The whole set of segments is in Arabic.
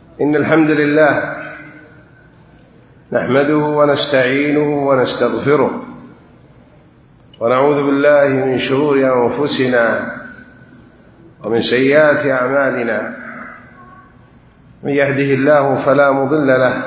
إن الحمد لله نحمده ونستعينه ونستغفره ونعوذ بالله من شرور أنفسنا ومن سيئات أعمالنا. من يهده الله فلا مضل له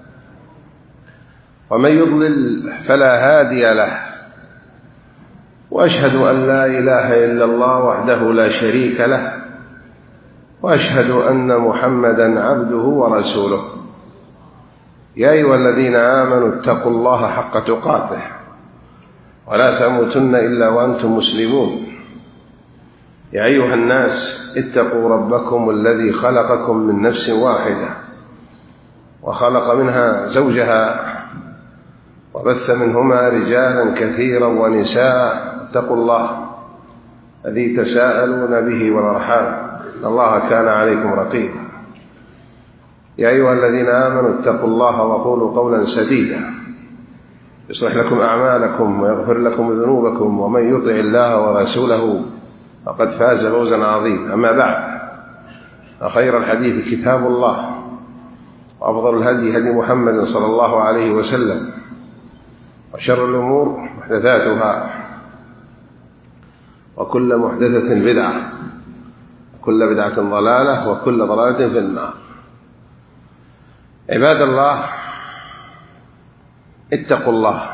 ومن يضلل فلا هادي له، وأشهد أن لا إله إلا الله وحده لا شريك له، وأشهد أن محمدا عبده ورسوله. يا أيها الذين آمنوا اتقوا الله حق تقاته ولا تموتن إلا وأنتم مسلمون. يا أيها الناس اتقوا ربكم الذي خلقكم من نفس واحدة وخلق منها زوجها وبث منهما رجالا كثيرا ونساء. اتقوا الله الذي تساءلون به والأرحام إن الله كان عليكم رقيبا. يا أيها الذين آمنوا اتقوا الله وقولوا قولا سديدا يصلح لكم أعمالكم ويغفر لكم ذنوبكم، ومن يطع الله ورسوله فقد فاز فوزا عظيما. أما بعد، فخير الحديث كتاب الله، وأفضل الهدي هدي محمد صلى الله عليه وسلم، وشر الأمور محدثاتها، وكل محدثة بدعة، وكل بدعة ضلالة، وكل ضلالة في النار. عباد الله، اتقوا الله،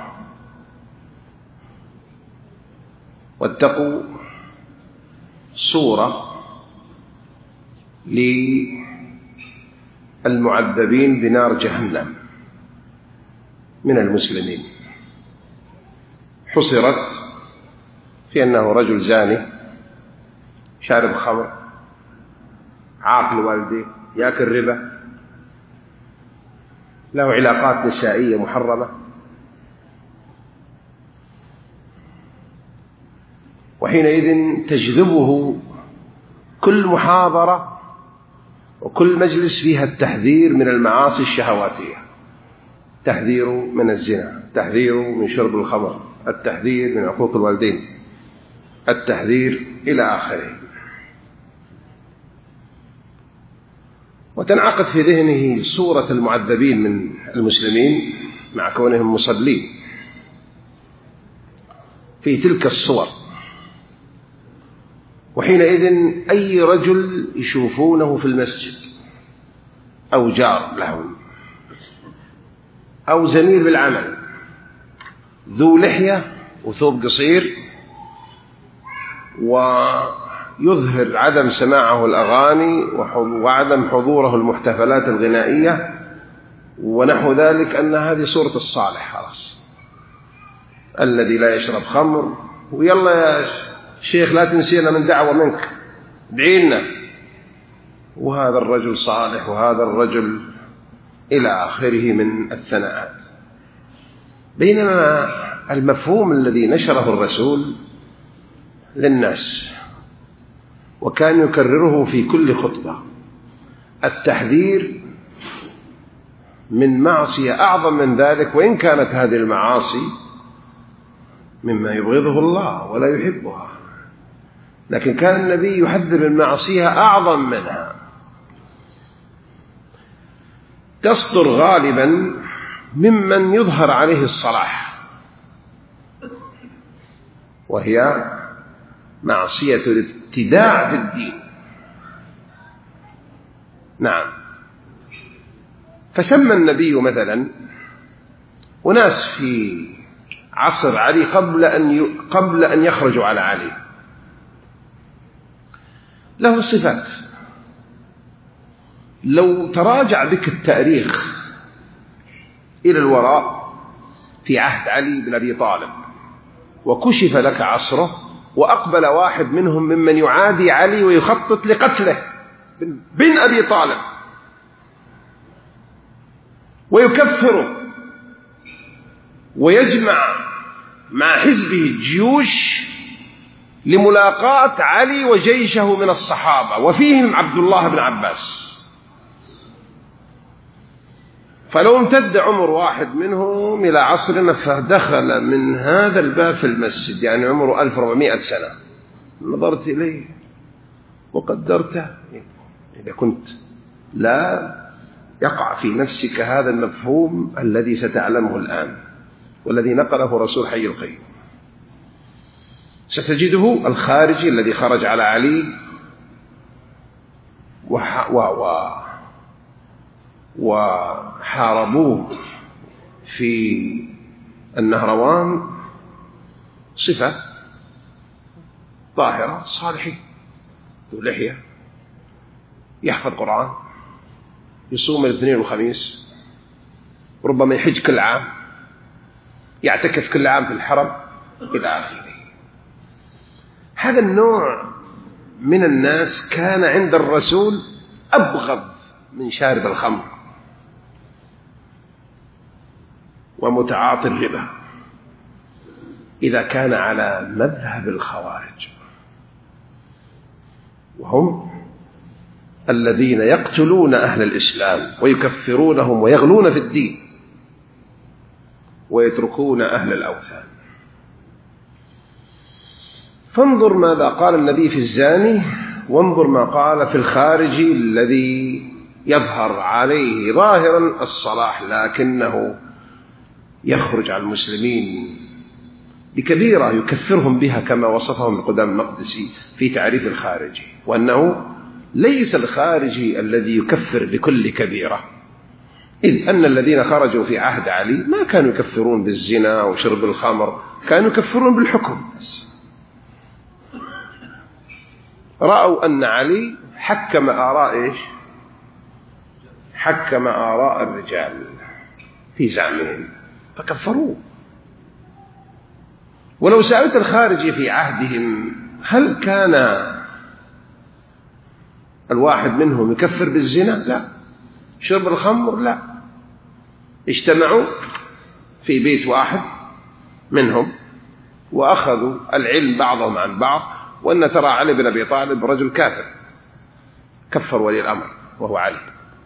واتقوا صورة للمعذبين بنار جهنم من المسلمين، حصرت في أنه رجل زاني شارب خمر عاقل والديه يأكل ربا له علاقات نسائية محرمة، وحينئذ تجذبه كل محاضرة وكل مجلس فيها التحذير من المعاصي الشهواتية، التحذير من الزنا، التحذير من شرب الخمر، التحذير من عقوق الوالدين، التحذير إلى آخره. وتنعقد في ذهنه صورة المعذبين من المسلمين مع كونهم مصلين في تلك الصور، وحينئذ أي رجل يشوفونه في المسجد أو جار لهم أو زميل بالعمل ذو لحية وثوب قصير ويظهر عدم سماعه الأغاني وعدم حضوره المحتفلات الغنائية ونحو ذلك، أن هذه صورة الصالح خلاص، الذي لا يشرب خمر، ويلا يا شيخ لا تنسينا من دعوة منك، ادعينا، وهذا الرجل صالح وهذا الرجل إلى آخره من الثناءات. بينما المفهوم الذي نشره الرسول للناس وكان يكرره في كل خطبة التحذير من معصية أعظم من ذلك، وإن كانت هذه المعاصي مما يبغضه الله ولا يحبها، لكن كان النبي يحذر من معصية أعظم منها تصدر غالبا ممن يظهر عليه الصلاح، وهي معصية الابتداع في الدين. نعم، فسمى النبي مثلا وناس في عصر علي قبل أن يخرجوا على علي له صفات لو تراجع بك التاريخ إلى الوراء في عهد علي بن أبي طالب وكشف لك عصره، وأقبل واحد منهم ممن يعادي علي ويخطط لقتله بن أبي طالب ويكفره ويجمع مع حزبه الجيوش لملاقاة علي وجيشه من الصحابة، وفيهم عبد الله بن عباس. فلو امتد عمر واحد منهم إلى عصرنا فدخل من هذا الباب في المسجد، يعني عمره 1400 سنة، نظرت إليه وقدرته إذا كنت لا يقع في نفسك هذا المفهوم الذي ستعلمه الآن والذي نقله رسول حي القيوم. ستجده الخارجي الذي خرج على علي وحاربوه في النهروان صفة ظاهرة صالحي، ذو لحية، يحفظ قرآن، يصوم الاثنين والخميس، ربما يحج كل عام، يعتكف كل عام في الحرم إلى آخره. هذا النوع من الناس كان عند الرسول أبغض من شارب الخمر ومتعاطي الربا إذا كان على مذهب الخوارج، وهم الذين يقتلون أهل الإسلام ويكفرونهم ويغلون في الدين ويتركون أهل الأوثان. فانظر ماذا قال النبي في الزاني، وانظر ما قال في الخارجي الذي يظهر عليه ظاهرا الصلاح لكنه يخرج على المسلمين بكبيرة يكفرهم بها كما وصفهم القدام المقدسي في تعريف الخارجي، وأنه ليس الخارجي الذي يكفر بكل كبيرة، إذ أن الذين خرجوا في عهد علي ما كانوا يكفرون بالزنا وشرب الخمر، كانوا يكفرون بالحكم بس. رأوا أن علي حكم آراء إيش؟ حكم آراء الرجال في زعمهم فكفروه. ولو سألت الخارجي في عهدهم هل كان الواحد منهم يكفر بالزنا؟ لا. شرب الخمر؟ لا. اجتمعوا في بيت واحد منهم وأخذوا العلم بعضهم عن بعض، وأن ترى علي بن أبي طالب رجل كافر، كفر ولي الأمر وهو علي،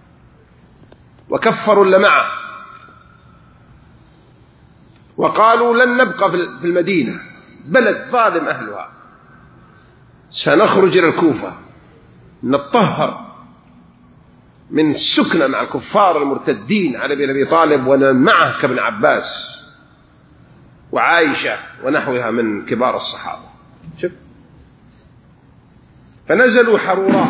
وكفروا اللي معه، وقالوا لن نبقى في المدينة، بلد ظالم أهلها، سنخرج إلى الكوفة نتطهر من السكنة مع الكفار المرتدين علي بن أبي طالب ومن معه كابن عباس وعائشة ونحوها من كبار الصحابة. شوف، فنزلوا حروراء،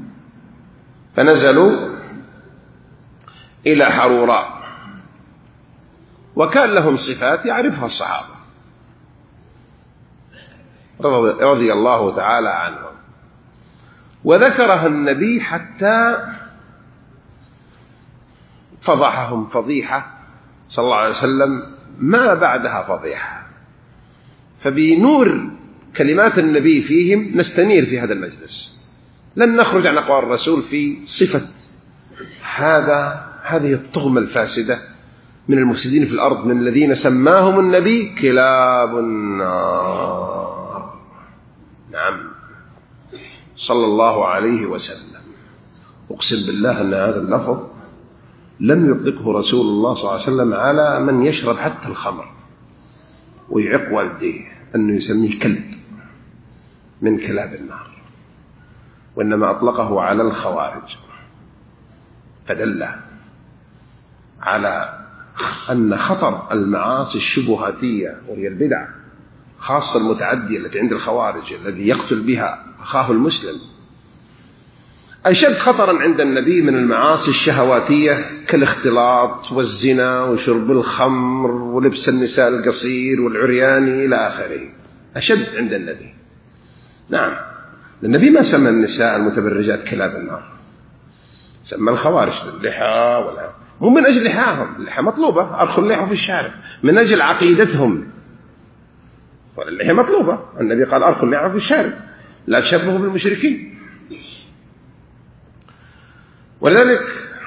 فنزلوا إلى حروراء، وكان لهم صفات يعرفها الصحابة رضي الله تعالى عنهم، وذكرها النبي حتى فضحهم فضيحة صلى الله عليه وسلم ما بعدها فضيحة. فبنور كلمات النبي فيهم نستنير في هذا المجلس، لن نخرج عن أقوال الرسول في صفة هذه الطغمة الفاسدة من المفسدين في الأرض، من الذين سماهم النبي كلاب النار. نعم، صلى الله عليه وسلم. أقسم بالله أن هذا اللفظ لم يطلقه رسول الله صلى الله عليه وسلم على من يشرب حتى الخمر ويعق والديه، أنه يسميه كلب من كلاب النار، وإنما أطلقه على الخوارج، فدل على أن خطر المعاصي الشبهاتية وهي البدع، خاصة المتعدية التي عند الخوارج الذي يقتل بها أخاه المسلم، أشد خطرا عند النبي من المعاصي الشهواتية كالاختلاط والزنا وشرب الخمر ولبس النساء القصير والعريان إلى آخره، أشد عند النبي. نعم، النبي ما سمى النساء المتبرجات كلاب النار، سمى الخوارج اللحى، ولا مو من أجل لحاهم، اللحى مطلوبة، أرخوا اللحى في الشارع، من أجل عقيدتهم، واللحى مطلوبة، النبي قال أرخوا اللحى في الشارع لا تشبهوا بالمشركين. ولذلك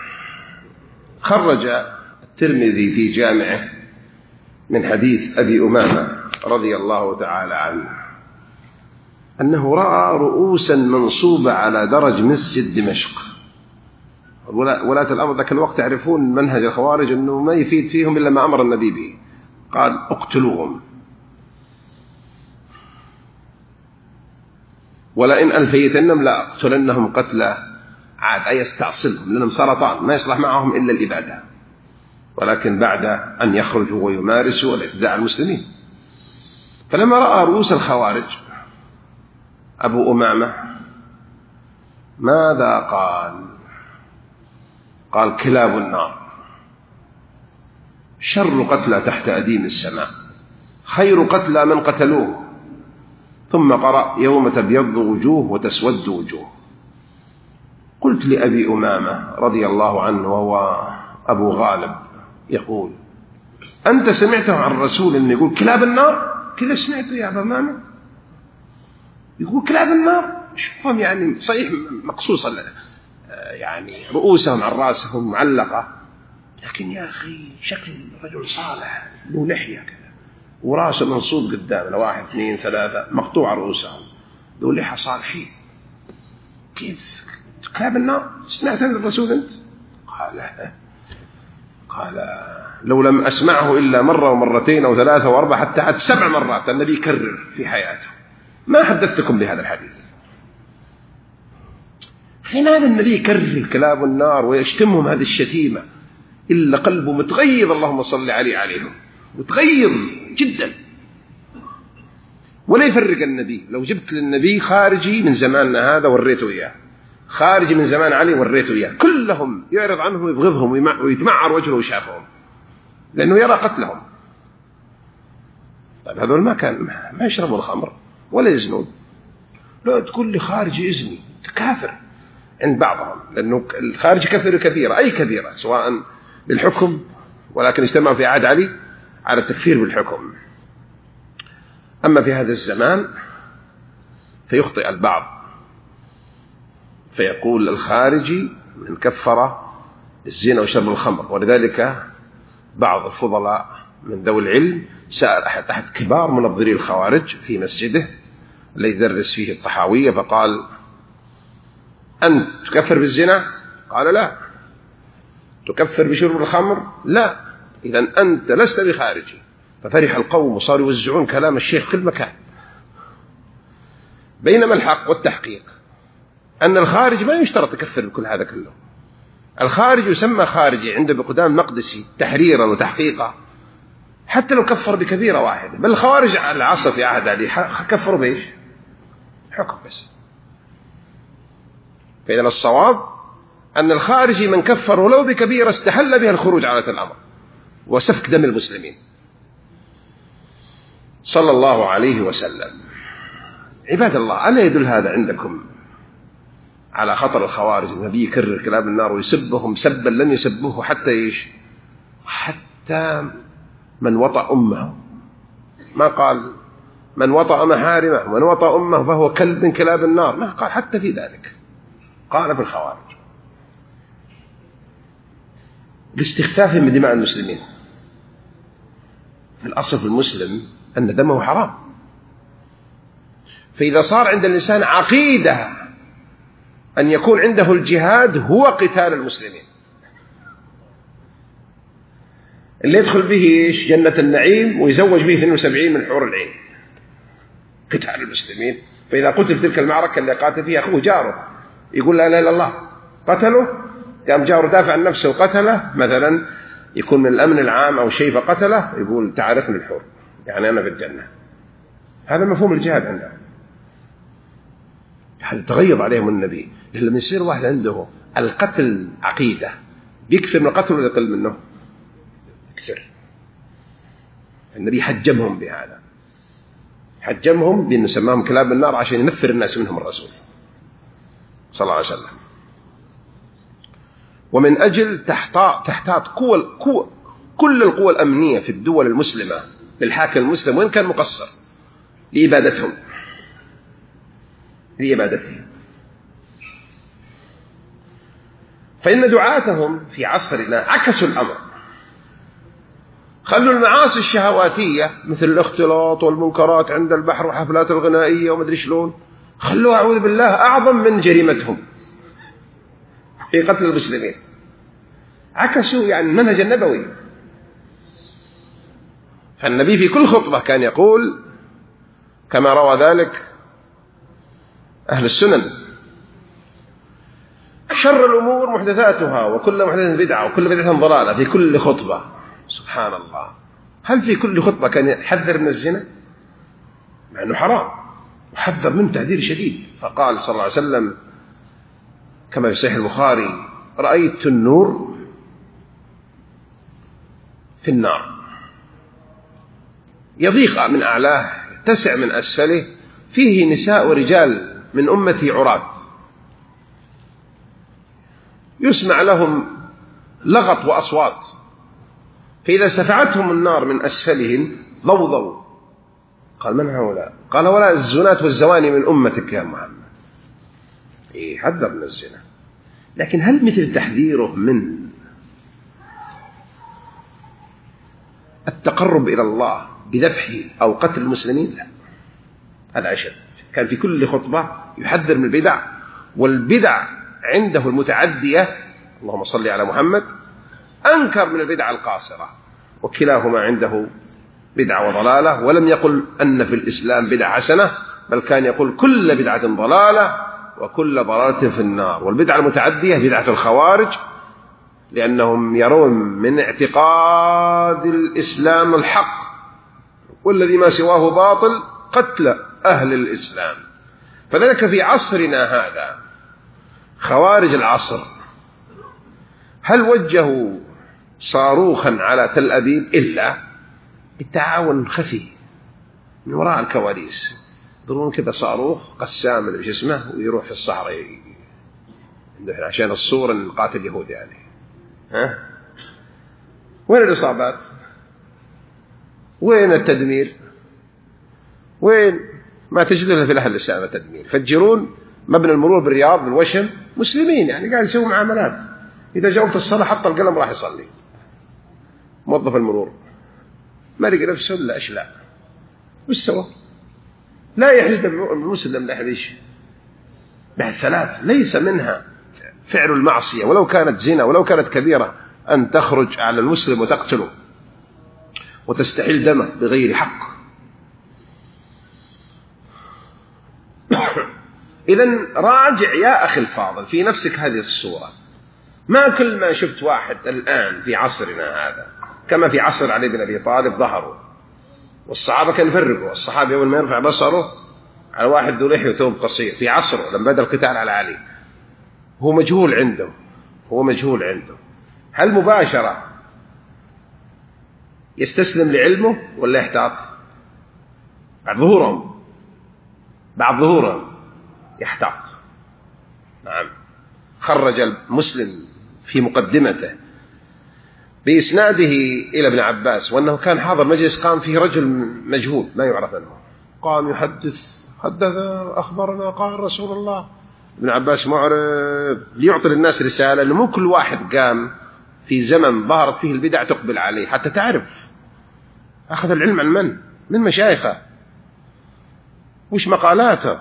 خرج الترمذي في جامعه من حديث أبي أمامة رضي الله تعالى عنه أنه رأى رؤوسا منصوبة على درج مسجد دمشق. ولاة الأمر ذاك الوقت يعرفون منهج الخوارج أنه ما يفيد فيهم إلا ما أمر النبي به، قال اقتلوهم، ولئن ألفيتنهم لا أقتلنهم قتلى عاد يستعصلهم لأنهم سرطان ما يصلح معهم إلا الإبادة، ولكن بعد أن يخرجوا ويمارسوا الاعتداء على المسلمين. فلما رأى رؤوس الخوارج أبو أمامة ماذا قال؟ قال كلاب النار، شر قتلى تحت أديم السماء، خير قتلى من قتلوه. ثم قرأ يوم تبيض وجوه وتسود وجوه. قلت لأبي أمامة رضي الله عنه وهو أبو غالب يقول أنت سمعته عن الرسول أنه يقول كلاب النار؟ كذا سمعته يا أبا أمامة يقول كلاب النار؟ شوفهم يعني صحيح مقصوصة يعني رؤوسهم عن رأسهم معلقة، لكن يا أخي شكل رجل صالح له لحية كذا وراسه منصوب قدام 1 2 3 مقطوع رؤوسهم ذو لحى صالحين. كيف كلاب النار؟ سمعت عن الرسول أنت؟ قال لو لم أسمعه إلا مرة ومرتين أو 3 و4 حتى عد 7 مرات النبي يكرر في حياته، ما حدثتكم بهذا الحديث. لماذا النبي يكرر كلاب النار ويشتمهم هذه الشتيمة إلا قلبه متغيظ؟ اللهم صل عليهم متغيظ جدا. ولا يفرق النبي. لو جبت للنبي خارجي من زماننا هذا وريته إياه، خارجي من زمان علي وريته إياه، كلهم يعرض عنهم ويبغضهم ويتمعر وجهه وشافهم لأنه يرى قتلهم. طيب هذول ما يشربوا الخمر ولا يزنون. لا تقول لي خارجي يزني، كافر عند بعضهم، لأنه الخارجي كفر كبيرة، أي كبيرة سواء بالحكم، ولكن اجتمعوا في عهد علي على التكفير بالحكم. أما في هذا الزمان فيخطئ البعض فيقول الخارجي من كفر الزنا وشرب الخمر. ولذلك بعض الفضلاء من ذوي العلم سأل أحد كبار منظري الخوارج في مسجده الذي يدرس فيه الطحاوية فقال أنت تكفر بالزنا؟ قال لا. تكفر بشرب الخمر؟ لا. إذن أنت لست بخارجي. ففرح القوم وصاروا يوزعون كلام الشيخ كل مكان. بينما الحق والتحقيق أن الخارج ما يشترط يكفر بكل هذا كله. الخارج يسمى خارجي عند بقدام مقدسي تحريرا وتحقيقا حتى لو كفر بكبيرة واحدة. بل الخوارج على العصر في عهد علي كفروا بإيش؟ حكم بس. فإذا الصواب أن الخارجي من كفر ولو بكبيرة استحل بها الخروج على الأمر وسفك دم المسلمين. صلى الله عليه وسلم. عباد الله، ألا يدل هذا عندكم على خطر الخوارج؟ النبي يكرر كلام النار ويسبهم سبا لم يسبوه حتى إيش؟ حتى من وطأ أمه. ما قال من وطأ محارمه ومن وطأ أمه فهو كلب من كلاب النار، ما قال حتى في ذلك، قال في الخوارج لاستخفافهم من دماء المسلمين. في الأصل في المسلم أن دمه حرام. فإذا صار عند الإنسان عقيدة أن يكون عنده الجهاد هو قتال المسلمين، اللي يدخل به إيش؟ جنة النعيم ويزوج به 72 من حور العين، قتال المسلمين. فإذا قتل تلك المعركة اللي قاتل فيها أخوه جاره يقول لا إله إلا الله، قتله، قام جاره دافع عن نفسه وقتله، مثلا يكون من الأمن العام أو شيء فقتله، يقول تعرفني الحور، يعني أنا في الجنة. هذا مفهوم الجهاد عندهم. هذا تغيظ عليهم النبي. لما يصير واحد عنده القتل عقيدة بيكثر من القتل ولا يقل منه؟ يكثر. النبي حجمهم بهذا، حجمهم بأنه سماهم كلاب النار عشان ينفر الناس منهم الرسول صلى الله عليه وسلم. ومن أجل تحتاط كل القوى الأمنية في الدول المسلمة للحاكم المسلم وإن كان مقصر لإبادتهم. فإن دعاتهم في عصرنا عكسوا الأمر، خلوا المعاصي الشهواتية مثل الاختلاط والمنكرات عند البحر والحفلات الغنائية ومدري شلون، خلوها أعوذ بالله أعظم من جريمتهم في قتل المسلمين. عكسوا يعني المنهج النبوي. فالنبي في كل خطبة كان يقول كما روى ذلك أهل السنن: وشر الأمور محدثاتها وكل محدثة بدعة وكل بدعة ضلالة في كل خطبة. سبحان الله، هل في كل خطبة كان يحذر من الزنا؟ مع أنه حرام وحذر منه تحذير شديد. فقال صلى الله عليه وسلم كما في صحيح البخاري: رأيت النور في النار يضيق من أعلاه يتسع من أسفله، فيه نساء ورجال من أمتي عراة يسمع لهم لغط وأصوات، فإذا سفعتهم النار من أسفلهم ضوضوا. قال: من هؤلاء؟ قال: ولا الزنات والزواني من أمتك يا محمد. حذر من الزنا، لكن هل مثل تحذيره من التقرب إلى الله بذبح أو قتل المسلمين؟ لا، هذا أشد. كان في كل خطبة يحذر من البدع، والبدع عنده المتعدية اللهم صل على محمد أنكر من البدع القاصرة، وكلاهما عنده بدعة وضلالة. ولم يقل أن في الإسلام بدعة حسنة، بل كان يقول كل بدعة ضلالة وكل ضلالة في النار. والبدعة المتعدية بدعة الخوارج، لأنهم يرون من اعتقاد الإسلام الحق، والذي ما سواه باطل، قتل أهل الإسلام. فذلك في عصرنا هذا خوارج العصر هل وجهوا صاروخا على تل أبيب إلا بالتعاون خفي من وراء الكواليس، يضربون كذا صاروخ قسام اللي اسمه ويروح في الصحراء عشان الصورة نقاتل اليهود يعني. وين الإصابات؟ وين التدمير؟ وين ما تجد له في الأهل الإسلام التدمير؟ يفجرون مبنى المرور بالرياض بالوشم، مسلمين يعني قاعد يسووا معاملات، إذا جاءوا في الصلاة حط القلم راح يصلي. موظف المرور ما لقى نفسه إلا أشلاء، وش سوى؟ لا يحل المسلم لا يحدش بعد ثلاث، ليس منها فعل المعصية ولو كانت زنا ولو كانت كبيرة أن تخرج على المسلم وتقتله وتستحل دمه بغير حق. إذن راجع يا أخي الفاضل في نفسك هذه الصورة. ما كل ما شفت واحد الآن في عصرنا هذا كما في عصر علي بن أبي طالب ظهروا، والصحابة كانوا يفرقوا. الصحابة أول ما يرفع بصره على واحد ذو لحية وثوب قصير في عصره لما بدأ القتال على علي، هو مجهول عنده، هل مباشرة يستسلم لعلمه ولا يحتاط؟ بعد ظهورهم يحتاط. نعم، خرج المسلم في مقدمته بإسناده إلى ابن عباس وأنه كان حاضر مجلس قام فيه رجل مجهول ما يعرف عنه، قام يحدث أخبرنا قال رسول الله. ابن عباس معرض ليعطي للناس رسالة أنه مو كل واحد قام في زمن ظهرت فيه البدع تقبل عليه، حتى تعرف أخذ العلم عن من مشايخه، وش مقالاته.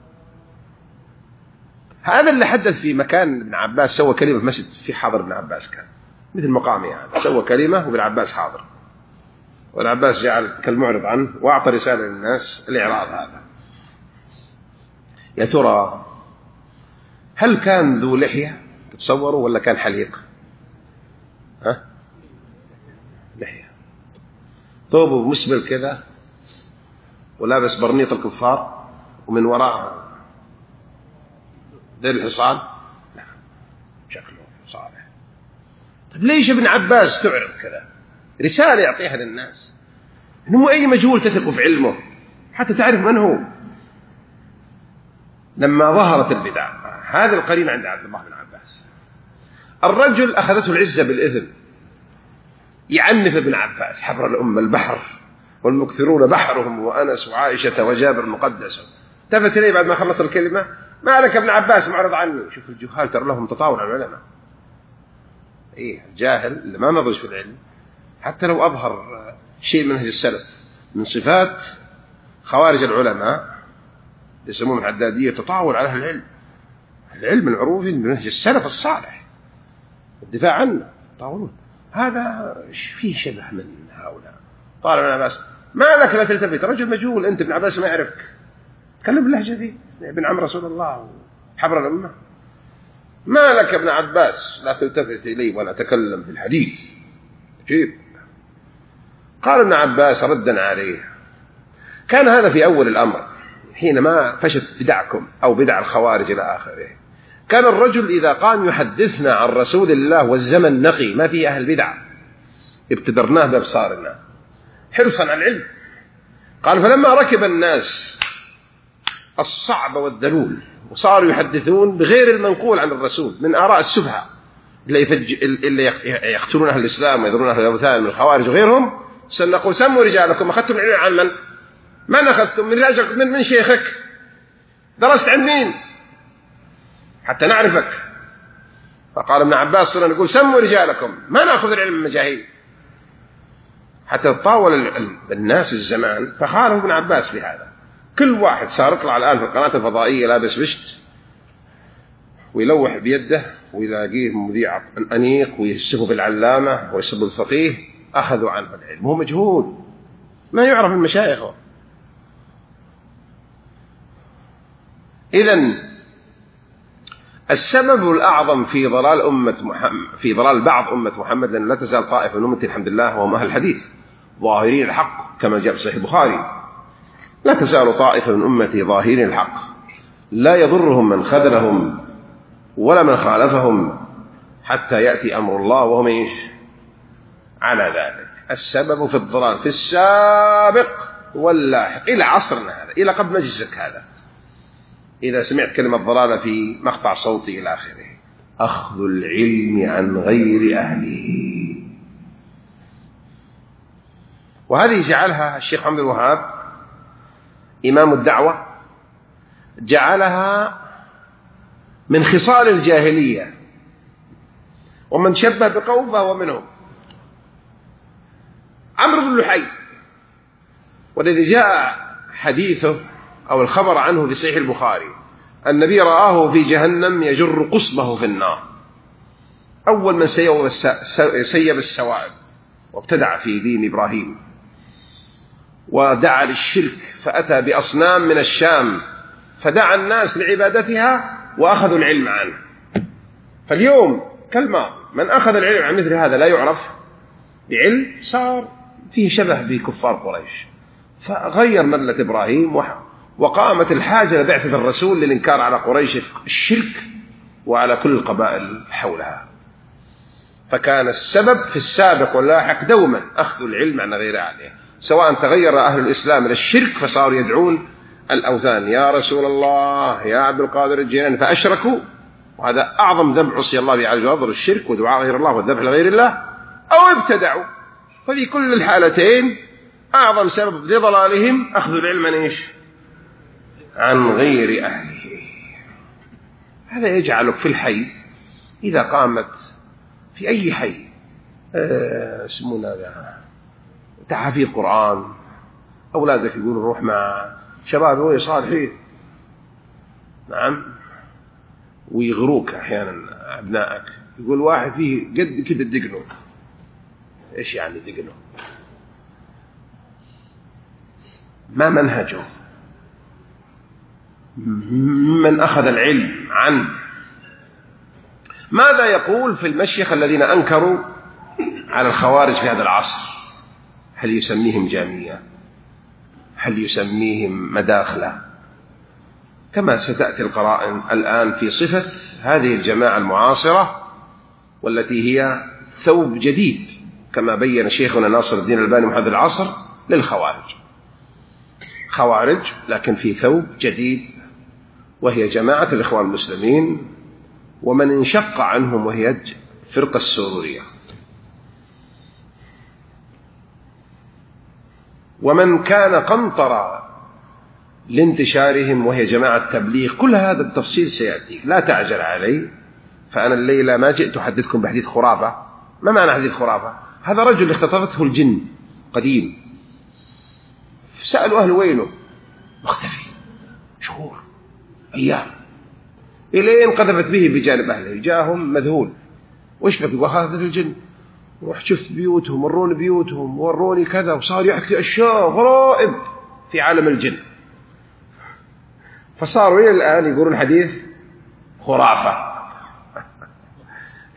هذا اللي حدث في مكان ابن عباس، سوى كلمة في مسجد في حاضر ابن عباس، كان مثل مقامي يعني، سوى كلمة وابن عباس حاضر، وابن عباس جعل كالمعرض عنه وأعطى رسالة للناس الإعراض هذا. يا ترى هل كان ذو لحية تتصوروا ولا كان حليق؟ لحية، ثوبه مسبل كذا ولابس برنيط الكفار ومن وراء ذي الحصان، لا شكله صالح. طيب ليش ابن عباس تعرض كذا؟ رسالة يعطيها للناس، إنه أي مجهول تثق في علمه حتى تعرف من هو. لما ظهرت البدع هذا القرين عند عبد الله بن عباس، الرجل أخذته العزة بالإثم، يعنف ابن عباس حبر الأمة البحر والمكثرون بحرهم وأنس وعائشة وجابر المقدس. التفت إليه بعد ما خلص الكلمة: ما لك ابن عباس معرض عني؟ شوف الجهال ترى لهم تطاول على العلماء. الجاهل اللي ما نضج في العلم حتى لو أظهر شيء من منهج السلف من صفات خوارج العلماء يسمون الحدادية، تطاول على أهل العلم المعروفين بمنهج السلف الصالح الدفاع عنه، تطاولون. هذا فيه شبه من هؤلاء. قال ابن عباس: ما لك لا تلتفت، رجل مجهول أنت، ابن عباس ما يعرفك، تكلم باللهجة دي، ابن عم رسول الله وحبر الأمة. ما لك ابن عباس لا تلتفت إلي وأنا أتكلم في الحديث؟ جيب. قال ابن عباس ردا عليه: كان هذا في أول الأمر حينما فشت بدعكم أو بدع الخوارج إلى آخره. كان الرجل إذا قام يحدثنا عن رسول الله والزمن نقي ما فيه أهل بدع ابتدرناه بأبصارنا حرصا على العلم. قال: فلما ركب الناس الصعب والذلول وصاروا يحدثون بغير المنقول عن الرسول من آراء السفهاء اللي يقتلون أهل الإسلام ويذرون أهل الأوثان من الخوارج وغيرهم، سنقول: سموا رجالكم، أخذتم العلم عن من أخذتم؟ من رجالك، من شيخك، درست عند مين حتى نعرفك؟ فقال ابن عباس: صرنا نقول: سموا رجالكم، ما نأخذ العلم من المجاهيل. حتى تطاول الناس الزمان فخالف ابن عباس بهذا. كل واحد صار يطلع الآن في القناة الفضائية لابس بشت ويلوح بيده ويلاقيه مذيع أنيق ويسبه بالعلامة ويسبه الفقيه، أخذوا عنه العلم. هو مجهول ما يعرف المشايخ. إذن السبب الأعظم في ضلال في ضلال بعض أمة محمد، لأن لا تزال طائفة من أمتي الحمد لله وهم أهل الحديث ظاهرين الحق كما جاء في صحيح البخاري: لا تزال طائفة من أمتي ظاهرين الحق لا يضرهم من خذلهم ولا من خالفهم حتى يأتي أمر الله وهم إيش على ذلك. السبب في الضلال في السابق واللاحق إلى عصرنا هذا، إلى قبل مجلسك هذا، إذا سمعت كلمة ضلالة في مقطع صوتي إلى آخره: أخذ العلم عن غير أهله. وهذه جعلها الشيخ محمد الوهاب إمام الدعوة، جعلها من خصال الجاهلية، ومن شبه بقوم فهو منهم. عمرو بن لحي، والذي جاء حديثه أو الخبر عنه في صحيح البخاري: النبي رآه في جهنم يجر قصبه في النار، أول من سيب السوائب وابتدع في دين إبراهيم ودعا للشرك، فأتى بأصنام من الشام فدعا الناس لعبادتها وأخذوا العلم عنه. فاليوم كالماضي من أخذ العلم عن مثل هذا لا يعرف بعلم صار فيه شبه بكفار قريش، فغير ملة إبراهيم وقامت الحاجة لبعثة الرسول للإنكار على قريش الشرك وعلى كل القبائل حولها. فكان السبب في السابق واللاحق دوما أخذ العلم عن غير أهله، سواء تغير أهل الإسلام إلى الشرك فصاروا يدعون الأوثان: يا رسول الله، يا عبد القادر الجيلاني، فأشركوا، وهذا أعظم ذنب عصي الله به على جواب الشرك ودعاء غير الله والذبح لغير الله، أو ابتدعوا. ففي كل الحالتين أعظم سبب لضلالهم أخذ العلم عن غير أهله. هذا يجعلك في الحي إذا قامت في أي حي اسمونا تحفيظ قرآن، أولادك يقولوا روح مع شباب وهي صالحين، نعم، ويغروك أحيانا أبنائك. يقول واحد فيه قد كده دقنه. إيش يعني دقنه؟ ما منهجه؟ من أخذ العلم عنه. ماذا يقول في المشيخة الذين أنكروا على الخوارج في هذا العصر؟ هل يسميهم جامية؟ هل يسميهم مداخلة؟ كما ستأتي القرائن الآن في صفة هذه الجماعة المعاصرة، والتي هي ثوب جديد كما بين شيخنا ناصر الدين الألباني محدث العصر للخوارج. خوارج لكن في ثوب جديد، وهي جماعة الإخوان المسلمين ومن انشق عنهم، وهي فرقة السرورية، ومن كان قنطرة لانتشارهم، وهي جماعة التبليغ. كل هذا التفصيل سيأتي، لا تعجل علي. فأنا الليلة ما جئت أحدثكم بحديث خرافة. ما معنى حديث خرافة؟ هذا رجل اختطفته الجن قديم، سألوا أهل وينه، مختفي شهور أيام، إلين قذفت به بجانب أهله، جاءهم مذهول: وإيش بك؟ وهذا الجن، ورحت شفت بيوتهم، وروني بيوتهم، وروني كذا، وصار يحكي أشياء غرائب في عالم الجن. فصاروا إلى الآن يقولون حديث خرافة.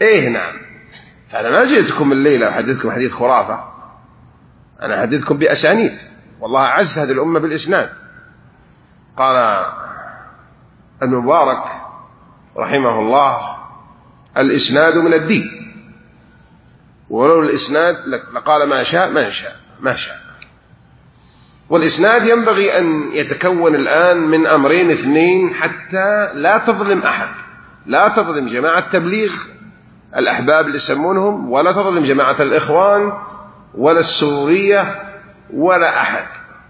إيه نعم. فأنا ما جئتكم الليلة أحدثكم حديث خرافة، أنا أحدثكم بأسانيد، والله أعز هذه الأمة بالإسناد. قال المبارك رحمه الله: الإسناد من الدين، ولو الإسناد لقال ما شاء. والإسناد ينبغي أن يتكون الآن من أمرين اثنين حتى لا تظلم أحد، لا تظلم جماعة تبليغ الأحباب اللي يسمونهم، ولا تظلم جماعة الإخوان ولا السورية ولا أحد.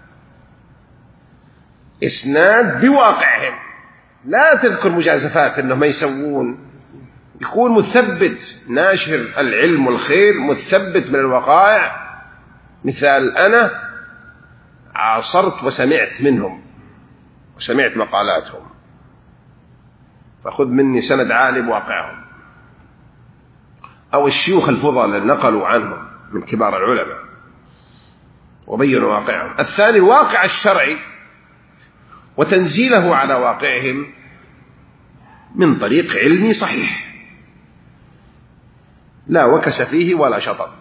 إسناد بواقعهم، لا تذكر مجازفات أنهم ما يسوون، يكون مثبت، ناشر العلم والخير مثبت من الوقائع. مثال: أنا عاصرت وسمعت منهم وسمعت مقالاتهم، فخذ مني سند عالي بواقعهم، أو الشيوخ الفضلاء اللي نقلوا عنهم من كبار العلماء وبينوا واقعهم. الثاني الواقع الشرعي وتنزيله على واقعهم من طريق علمي صحيح لا وكس فيه ولا شطط.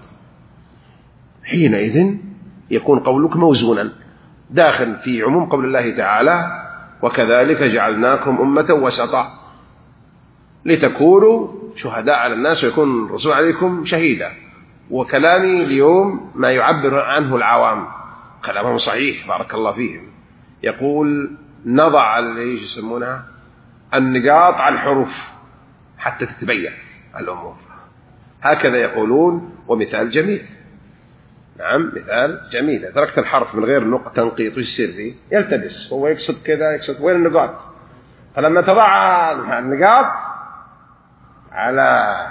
حينئذ يكون قولك موزونا داخل في عموم قول الله تعالى: وكذلك جعلناكم أمة وسطا لتكونوا شهداء على الناس ويكون الرسول عليكم شهيدا. وكلامي اليوم ما يعبر عنه العوام، كلامهم صحيح بارك الله فيهم. يقول: نضع اللي يسمونها النقاط على الحروف حتى تتبين الأمور، هكذا يقولون. ومثال جميل، نعم مثال جميل. تركت الحرف من غير نقطة تنقيط وش يصير فيه؟ يلتبس، هو يقصد كذا يقصد وين النقاط. فلما تضع النقاط على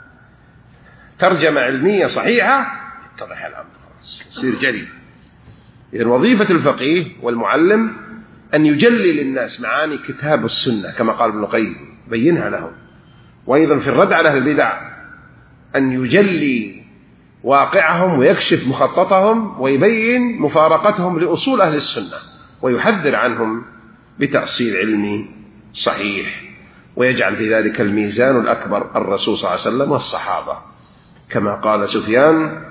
ترجمة علمية صحيحة يتضح الأمر، يصير جلي. إذن وظيفة الفقيه والمعلم أن يجلي للناس معاني كتاب السنة كما قال ابن القيم، بينها لهم. وأيضا في الرد على أهل البدع أن يجلي واقعهم ويكشف مخططهم ويبين مفارقتهم لأصول أهل السنة، ويحذر عنهم بتأصيل علمي صحيح، ويجعل في ذلك الميزان الأكبر الرسول صلى الله عليه وسلم والصحابة، كما قال سفيان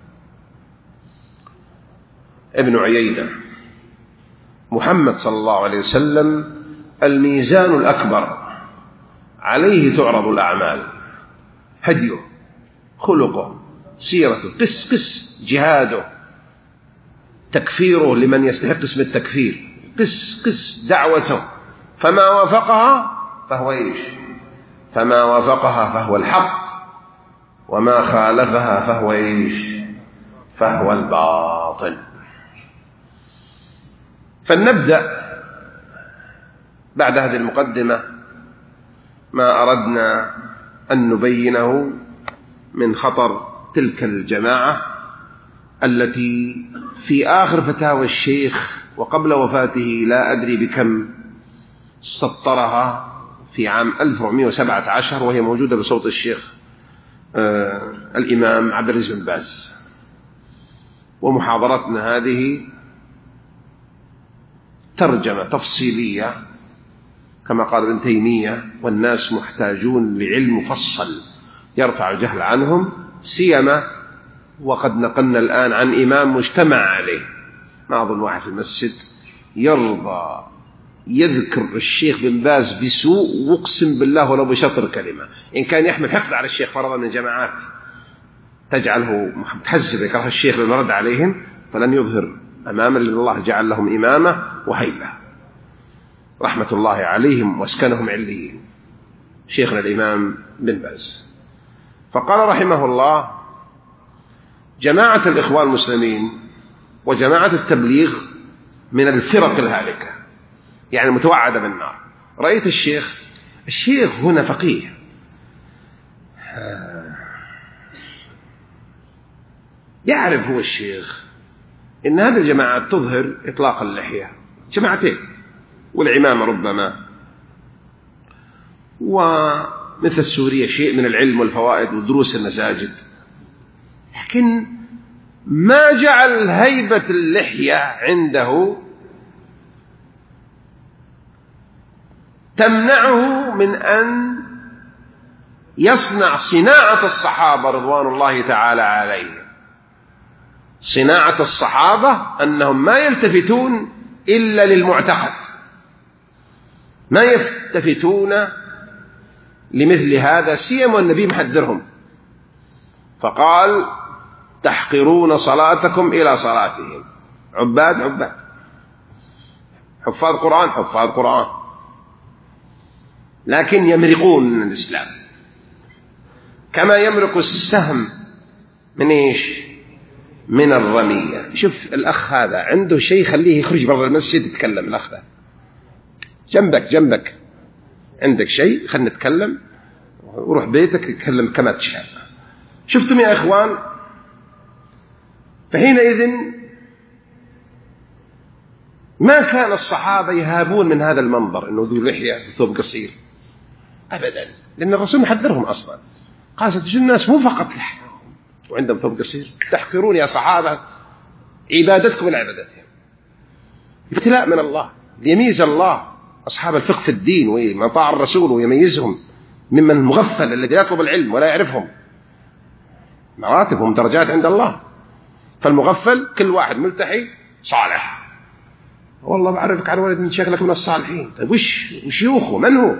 ابن عيينة: محمد صلى الله عليه وسلم الميزان الأكبر، عليه تعرض الأعمال، هديه، خلقه، سيرته، قس جهاده، تكفيره لمن يستحق اسم التكفير، قس دعوته، فما وافقها فهو إيش؟ فما وافقها فهو الحق، وما خالفها فهو إيش؟ فهو الباطل. فلنبدأ بعد هذه المقدمة ما أردنا أن نبينه من خطر تلك الجماعة التي في آخر فتاوى الشيخ وقبل وفاته لا أدري بكم سطرها في عام 1417، وهي موجودة بصوت الشيخ الإمام عبد العزيز بن باز. ومحاضرتنا هذه ترجمة تفصيلية كما قال ابن تيمية: والناس محتاجون لعلم مفصل يرفع الجهل عنهم، سيما وقد نقلنا الآن عن إمام مجتمع عليه. ما أظن واحد في المسجد يرضى يذكر الشيخ بن باز بسوء، واقسم بالله ولو بشطر كلمة. إن كان يحمل حقد على الشيخ فرضا من جماعات تجعله متحزب يكره الشيخ لما رد عليهم، فلن يظهر أمام الله جعل لهم إمامة وهيبة رحمة الله عليهم واسكنهم عليين، شيخنا الإمام بن باز. فقال رحمه الله: جماعة الإخوان المسلمين وجماعة التبليغ من الفرق الهالكة، يعني متوعدة بالنار. رأيت الشيخ هنا فقيه، يعرف هو الشيخ إن هذه الجماعات تظهر إطلاق اللحية، جماعتين والعمامة ربما، ومثل سوريا شيء من العلم والفوائد ودروس المساجد، لكن ما جعل هيبة اللحية عنده تمنعه من أن يصنع صناعة الصحابة رضوان الله تعالى عليهم. صناعة الصحابة أنهم ما يلتفتون إلا للمعتقد، ما يلتفتون لمثل هذا، سيما النبي محذرهم فقال: تحقرون صلاتكم إلى صلاتهم. عباد حفاظ قرآن، لكن يمرقون من الإسلام كما يمرق السهم من إيش؟ من الرمية. شوف الأخ هذا عنده شيء خليه يخرج برا المسجد يتكلم. الأخ ذا جنبك عندك شيء، خلنا نتكلم، وروح بيتك تتكلم كما تشاء. شفتم يا إخوان؟ فحينئذ ما كان الصحابة يهابون من هذا المنظر، أنه ذو لحية ثوب قصير أبدا، لأن الرسول محذرهم أصلا. قال: ستجد الناس مو فقط لحية وعندهم ثوب قصير، تحقرون يا صحابة عبادتكم لعبادتهم. ابتلاء من الله ليميز الله أصحاب الفقه في الدين ومن طاع الرسول، ويميزهم ممن مغفل الذي يطلب العلم ولا يعرفهم. مراتبهم درجات عند الله. فالمغفل كل واحد ملتحي صالح، والله بعرفك على ولد من شكلك من الصالحين. طيب وش شيوخه؟ من هو؟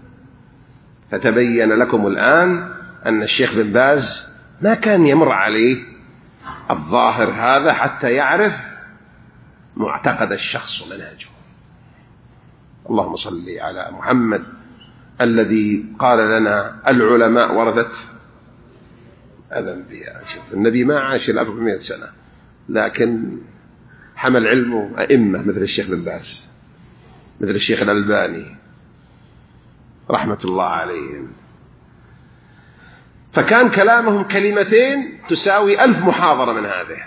فتبين لكم الآن أن الشيخ بن باز ما كان يمر عليه الظاهر هذا حتى يعرف معتقد الشخص ومنهجه. اللهم صل على محمد الذي قال لنا: العلماء ورثة الأنبياء. شوف النبي ما عاش إلا 400 سنة، لكن حمل علمه أئمة مثل الشيخ بن باز، مثل الشيخ الألباني رحمة الله عليهم. فكان كلامهم كلمتين تساوي 1000 محاضرة من هذه.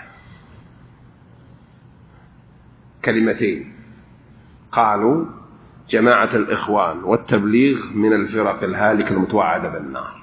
كلمتين قالوا: جماعة الإخوان والتبليغ من الفرق الهالكة المتوعدة بالنار.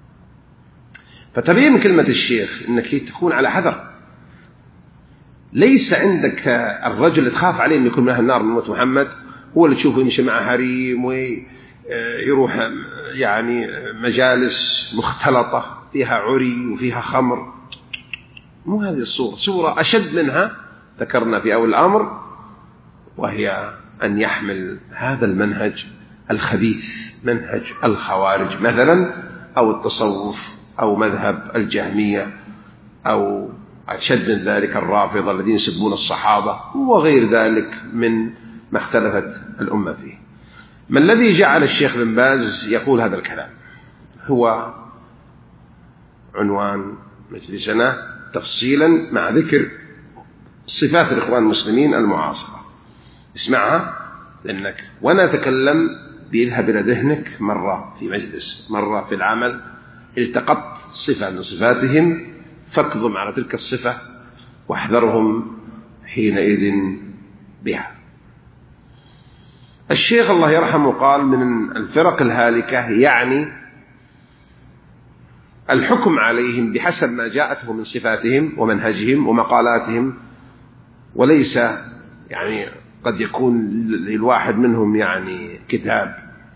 فتبين كلمة الشيخ أنك تكون على حذر. ليس عندك الرجل اللي تخاف عليه أن يكون من أهل النار من أمة محمد هو اللي تشوفه يمشي مع حريم ويروح يعني مجالس مختلطة فيها عري وفيها خمر. مو هذه الصورة. صورة أشد منها ذكرنا في أول الأمر، وهي أن يحمل هذا المنهج الخبيث، منهج الخوارج مثلا، أو التصوف، أو مذهب الجهمية، أو أشد من ذلك الرافضة الذين يسبون الصحابة، وغير ذلك من ما اختلفت الأمة فيه. ما الذي جعل الشيخ بن باز يقول هذا الكلام؟ هو عنوان مجلسنا تفصيلا مع ذكر صفات الإخوان المسلمين المعاصرة. اسمعها، لأنك وأنا أتكلم بيذهب إلى ذهنك مرة في مجلس، مرة في العمل، التقطت صفة من صفاتهم، فاكظم على تلك الصفة واحذرهم حينئذ بها. الشيخ الله يرحمه قال: من الفرق الهالكة، يعني الحكم عليهم بحسب ما جاءته من صفاتهم ومنهجهم ومقالاتهم، وليس يعني قد يكون للواحد منهم يعني كتاب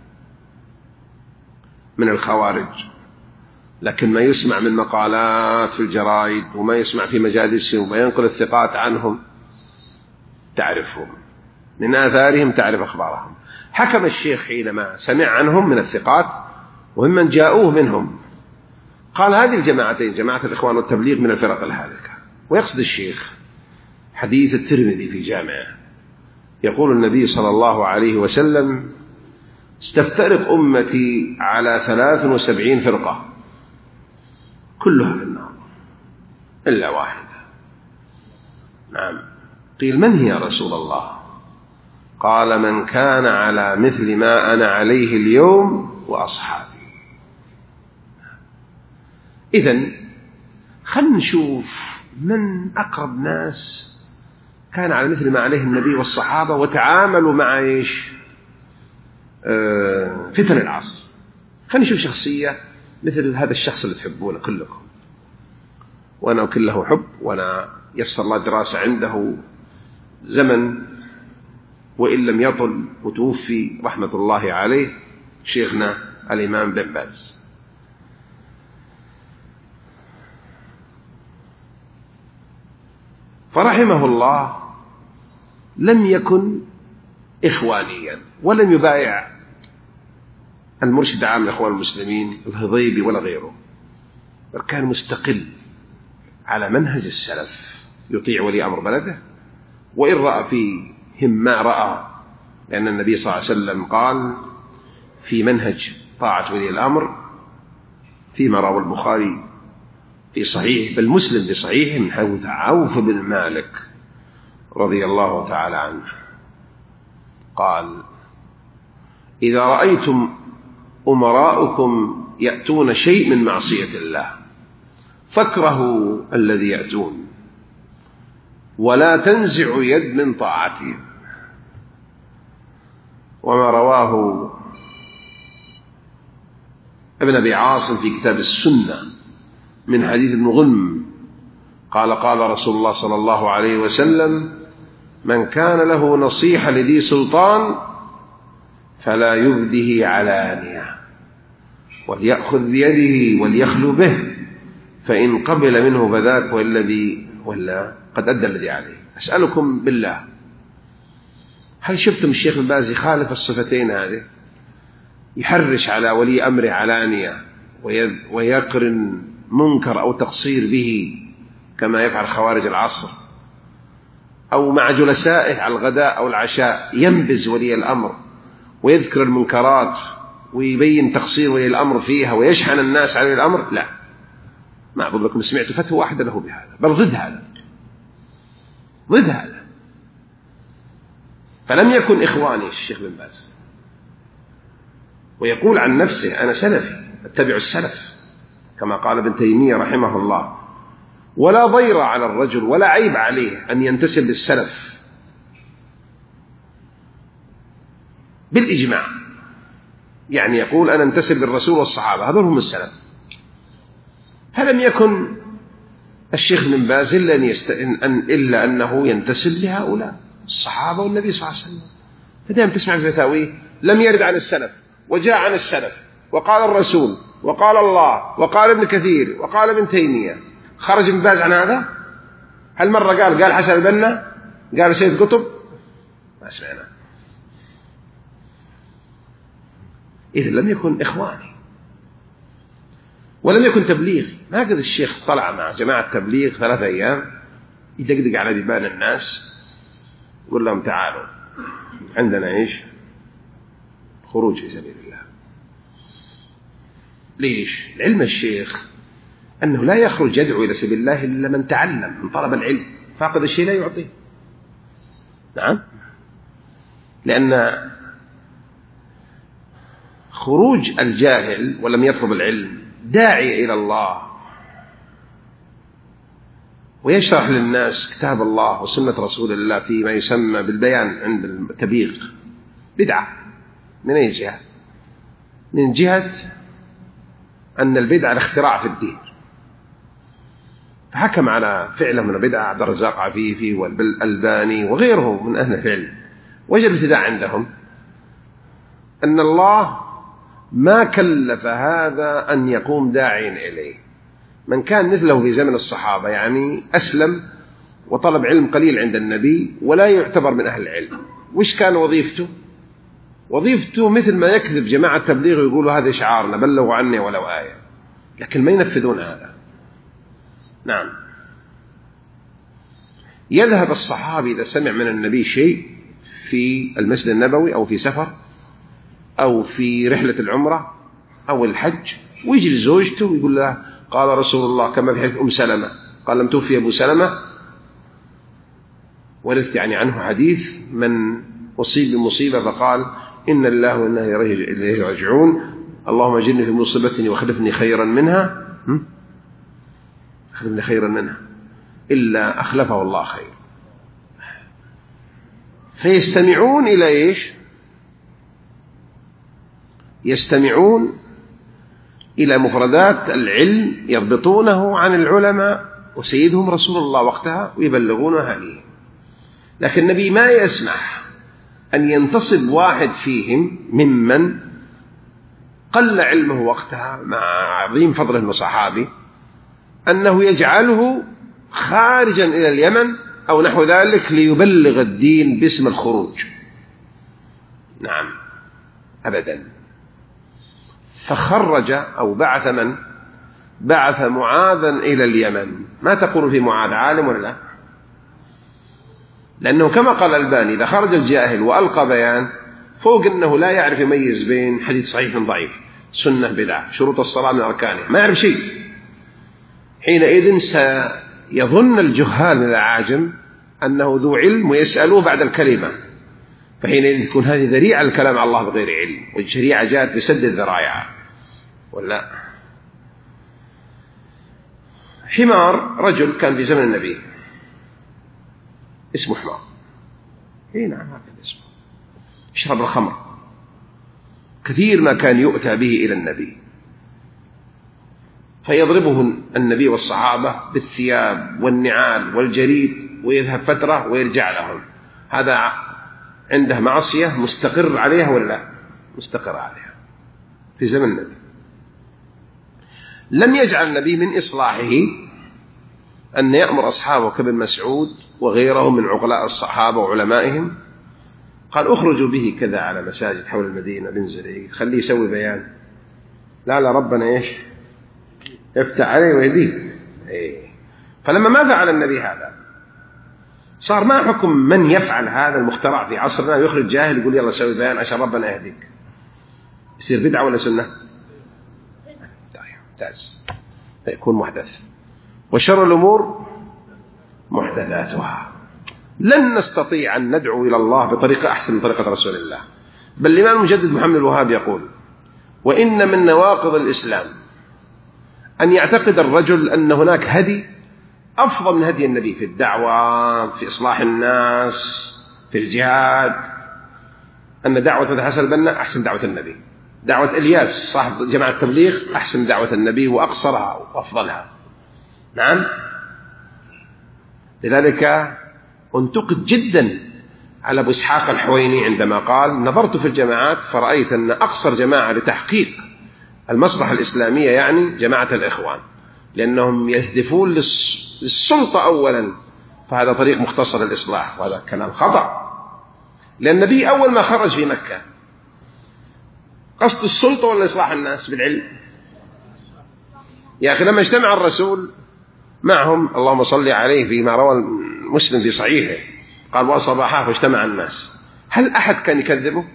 من الخوارج، لكن ما يسمع من مقالات في الجرائد وما يسمع في مجالسهم وما ينقل الثقات عنهم تعرفهم، من آثارهم تعرف أخبارهم. حكم الشيخ حينما سمع عنهم من الثقات وممن جاءوه منهم، قال: هذه الجماعتين، جماعة الإخوان والتبليغ، من الفرق الهالكة. ويقصد الشيخ حديث الترمذي في جامعه، يقول النبي صلى الله عليه وسلم: ستفترق أمتي على 73 فرقة كلها في النار إلا واحدة. نعم. قيل: من هي يا رسول الله؟ قال: من كان على مثل ما أنا عليه اليوم وأصحابي. إذن خلنا نشوف من أقرب ناس كان على مثل ما عليه النبي والصحابة وتعاملوا مع إيش؟ فتن العصر. خلنا نشوف شخصية مثل هذا الشخص اللي تحبونه كلكم، وأنا كله حب، وأنا يسر الله دراسة عنده زمن وإن لم يطل، وتوفي رحمة الله عليه شيخنا الإمام بن باز. فرحمه الله لم يكن إخوانيا ولم يبايع المرشد عام الإخوان المسلمين الهضيبي ولا غيره، بل كان مستقل على منهج السلف، يطيع ولي أمر بلده وإن رأى فيهم ما رأى، لأن النبي صلى الله عليه وسلم قال في منهج طاعة ولي الأمر فيما روى البخاري في صحيح بل مسلم في صحيح من حديث عوف بن مالك رضي الله تعالى عنه قال: إذا رأيتم أمراؤكم يأتون شيء من معصية الله فاكرهوا الذي يأتون ولا تنزعوا يد من طاعتهم. وما رواه ابن أبي عاصم في كتاب السنة من حديث ابن غنم قال: قال رسول الله صلى الله عليه وسلم: من كان له نصيحة لذي سلطان فلا يبده علانية وليأخذ بيده وليخلو به، فإن قبل منه فذاك ولا قد أدى الذي عليه. أسألكم بالله، هل شفتم الشيخ ابن باز يخالف الصفتين هذه؟ يحرش على ولي أمره علانية ويقرن منكر أو تقصير به كما يفعل خوارج العصر، أو مع جلسائه على الغداء أو العشاء ينبز ولي الأمر ويذكر المنكرات ويبين تقصير ولي الأمر فيها ويشحن الناس على ولي الأمر؟ لا، ما أقول لكم سمعت فتوى واحدة له بهذا، بل ضد هذا. فلم يكن إخواني الشيخ بن باز، ويقول عن نفسه: أنا سلفي أتبع السلف كما قال ابن تيمية رحمه الله. ولا ضير على الرجل ولا عيب عليه أن ينتسب للسلف بالإجماع، يعني يقول أنا انتسب للرسول والصحابة، هذول هم السلف. فلم يكن الشيخ بن باز إلا أنه ينتسب لهؤلاء الصحابة والنبي صلى الله عليه وسلم. فدائما تسمع في فتاويه لم يرد عن السلف وجاء عن السلف وقال الرسول وقال الله وقال ابن كثير وقال ابن تيمية. خرج ابن باز عن هذا؟ هل مرة قال حسن البنا؟ قال سيد قطب؟ ما سمعنا. إذا لم يكن إخواني ولم يكن تبليغ. ما قد الشيخ طلع مع جماعة تبليغ 3 أيام يدقدق على بيبان الناس يقول لهم تعالوا عندنا إيش؟ خروج في سبيل الله. ليش؟ علم الشيخ أنه لا يخرج يدعو إلى سبيل الله إلا من تعلم، من طلب العلم، فاقد الشيء لا يعطيه. نعم، لأن خروج الجاهل ولم يطلب العلم داعي إلى الله ويشرح للناس كتاب الله وسنة رسول الله فيما يسمى بالبيان عند التبليغ بدعة. من أي جهة؟ من جهة أن البدعة الاختراع في الدين، فحكم على فعله من البدعة عبد الرزاق عفيفي والألباني وغيره من أهل العلم. وجد الابتداع عندهم أن الله ما كلف هذا أن يقوم داعيا إليه. من كان مثله في زمن الصحابة يعني أسلم وطلب علم قليل عند النبي ولا يعتبر من أهل العلم، وش كان وظيفته؟ وظيفته مثل ما يكذب جماعة التبليغ ويقولوا هذا شعارنا بلغوا عني ولو آية، لكن ما ينفذون هذا. نعم، يذهب الصحابي إذا سمع من النبي شيء في المسجد النبوي أو في سفر أو في رحلة العمرة أو الحج ويجي لزوجته ويقول لها قال رسول الله، كما في حديث أم سلمة قال لم توفي أبو سلمة، ورثت يعني عنه حديث من أصيب بمصيبة فقال إن الله وإنا إليه راجعون، اللهم اجرني في مصيبتي واخلفني خيرا منها، أخلفني خيرا منها، إلا أخلفه الله خير. فيستمعون إلى إيش؟ يستمعون إلى مفردات العلم يربطونه عن العلماء وسيدهم رسول الله وقتها ويبلغونها ليه. لكن النبي ما يسمح أن ينتصب واحد فيهم ممن قل علمه وقتها مع عظيم فضله وصحابه أنه يجعله خارجا إلى اليمن أو نحو ذلك ليبلغ الدين باسم الخروج. نعم أبدا. فخرج أو بعث من؟ بعث معاذا إلى اليمن. ما تقول في معاذ، عالم ولا لا؟ لأنه كما قال الألباني إذا خرج الجاهل وألقى بيان فوق أنه لا يعرف يميز بين حديث صحيح وضعيف، سنة بدعة، شروط الصلاة من أركانها، ما يعرف شيء، حينئذ سيظن الجهال من العاجم أنه ذو علم ويسألوه بعد الكلمة، فحينئذ تكون هذه ذريعة الكلام على الله بغير علم، والشريعة جاءت لسد الذرائع. ولا حمار، رجل كان في زمن النبي اسمه حمار، اي نعم هكذا اسمه، يشرب الخمر، كثير ما كان يؤتى به إلى النبي فيضربه النبي والصحابة بالثياب والنعال والجريد ويذهب فترة ويرجع لهم. هذا عنده معصية مستقر عليها ولا لا؟ مستقر عليها في زمن النبي. لم يجعل النبي من إصلاحه أن يأمر أصحابه كابن مسعود وغيرهم من عقلاء الصحابة وعلمائهم، قال أخرجوا به كذا على مساجد حول المدينة بنزل خليه يسوي بيان. لا ربنا إيش يفتح عليه ويهديه. فلما ما فعل النبي هذا صار ما حكم من يفعل هذا المخترع في عصرنا يخرج جاهل يقول يلا سوي بيان عشان ربنا يهديك، يصير بدعة ولا سنة؟ ممتاز، فيكون محدث. وشر الأمور محدثاتها. لن نستطيع أن ندعو إلى الله بطريقة أحسن من طريقة رسول الله. بل الإمام المجدد محمد الوهاب يقول وإن من نواقض الإسلام أن يعتقد الرجل أن هناك هدي أفضل من هدي النبي في الدعوة، في إصلاح الناس، في الجهاد، أن دعوة حسن البنا أحسن دعوة النبي، دعوة إلياس صاحب جماعة التبليغ أحسن دعوة النبي وأقصرها وأفضلها. نعم. لذلك انتقد جدا على أبو إسحاق الحويني عندما قال نظرت في الجماعات فرأيت أن أقصر جماعة لتحقيق المصلحة الإسلامية يعني جماعة الإخوان، لأنهم يهدفون للسلطة أولا، فهذا طريق مختصر الإصلاح، وهذا كلام خطأ. لأن النبي أول ما خرج في مكة قصد السلطة ولا إصلاح الناس بالعلم؟ يا أخي لما اجتمع الرسول معهم اللهم صل عليه فيما روى مسلم في صحيحه قال وصباحا فاجتمع الناس، هل أحد كان يكذبه؟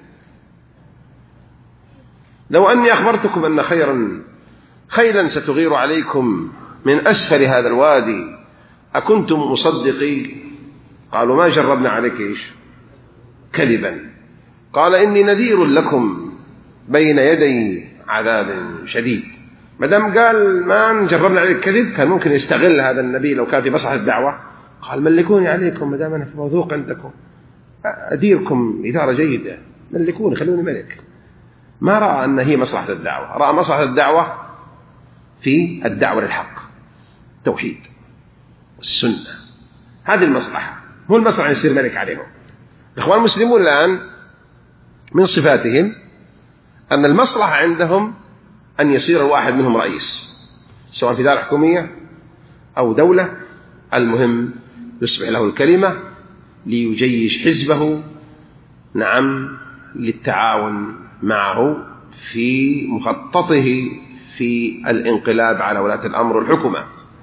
لو أني أخبرتكم أن خيلا ستغير عليكم من أسفل هذا الوادي أكنتم مصدقي؟ قالوا ما جربنا عليك إيش كذبا. قال إني نذير لكم بين يدي عذاب شديد. مدام قال ما نجربنا عليك كذب كان ممكن يستغل هذا النبي لو كان في مصلحة الدعوة، قال ملكوني عليكم مدام أنا في موثوق عندكم أديركم إدارة جيدة، ملكوني خلوني ملك. ما رأى أن هي مصلحة الدعوة، رأى مصلحة الدعوة في الدعوة للحق، التوحيد والسنة، هذه المصلحة، هو المصلحة أن يصير ملك عليهم. الإخوان المسلمون الآن من صفاتهم أن المصلحة عندهم أن يصير الواحد منهم رئيس، سواء في دار حكومية أو دولة، المهم يصبح له الكلمة ليجيش حزبه، نعم، للتعاون معه في مخططه في الانقلاب على ولاة الأمر والحكومة.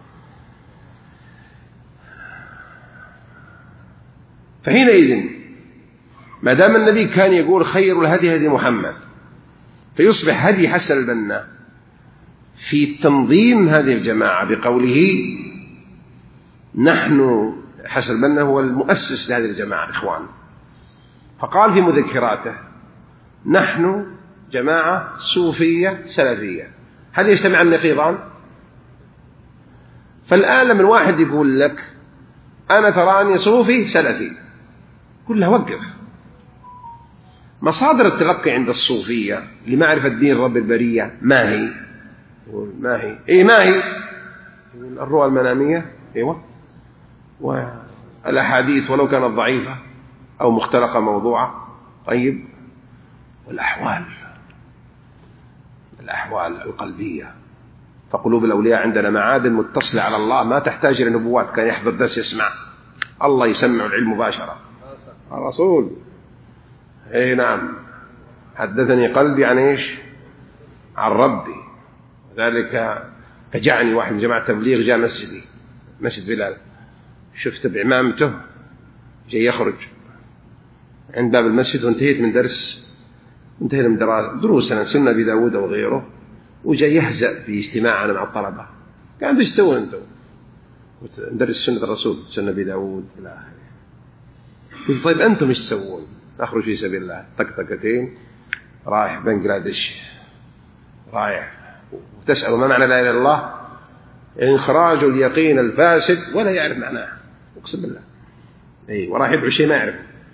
فحينئذ ما دام النبي كان يقول خير الهدي هدي محمد، فيصبح هدي حسن البنا في تنظيم هذه الجماعة بقوله نحن، حسن البنا هو المؤسس لهذه الجماعة الإخوان، فقال في مذكراته نحن جماعة صوفية سلفية. هل يجتمع النقيضان؟ فالآن لما الواحد يقول لك أنا تراني صوفي سلفي، قل له وقف. مصادر التلقي عند الصوفية لمعرفة دين رب البرية ما هي؟ ما هي؟ إيه ما هي؟ الرؤى المنامية، أيوة، والأحاديث ولو كانت ضعيفة أو مختلقة موضوعة، طيب، والأحوال القلبية، فقلوب الأولياء عندنا معادن متصلة على الله ما تحتاج إلى نبوات، كان يحضر درس يسمع. الله يسمع العلم مباشرة. الرسول اي نعم، حدثني قلبي عن ايش؟ عن ربي. ذلك فجعني واحد من جماعة التبليغ، جاء مسجدي، مسجد بلال، شفت بعمامته جاي يخرج عند باب المسجد، وانتهيت من درس، انتهينا من دروسنا سنة أبي داود وغيره، وجاي يهزأ في اجتماعنا مع الطلبة. قال ايش تسوون انتم؟ ندرس سنة الرسول، سنة أبي داود إلى آخره. قلت طيب أنتم ايش تسوون؟ أخرج في سبيل الله، طقطقتين، رايح بنغلاديش، رايح وتسأل ما معنى لا إله إلا الله؟ إخراج اليقين الفاسد ولا يعرف معناه، أقسم بالله. أي وراح يدعو شيء ما يعرف.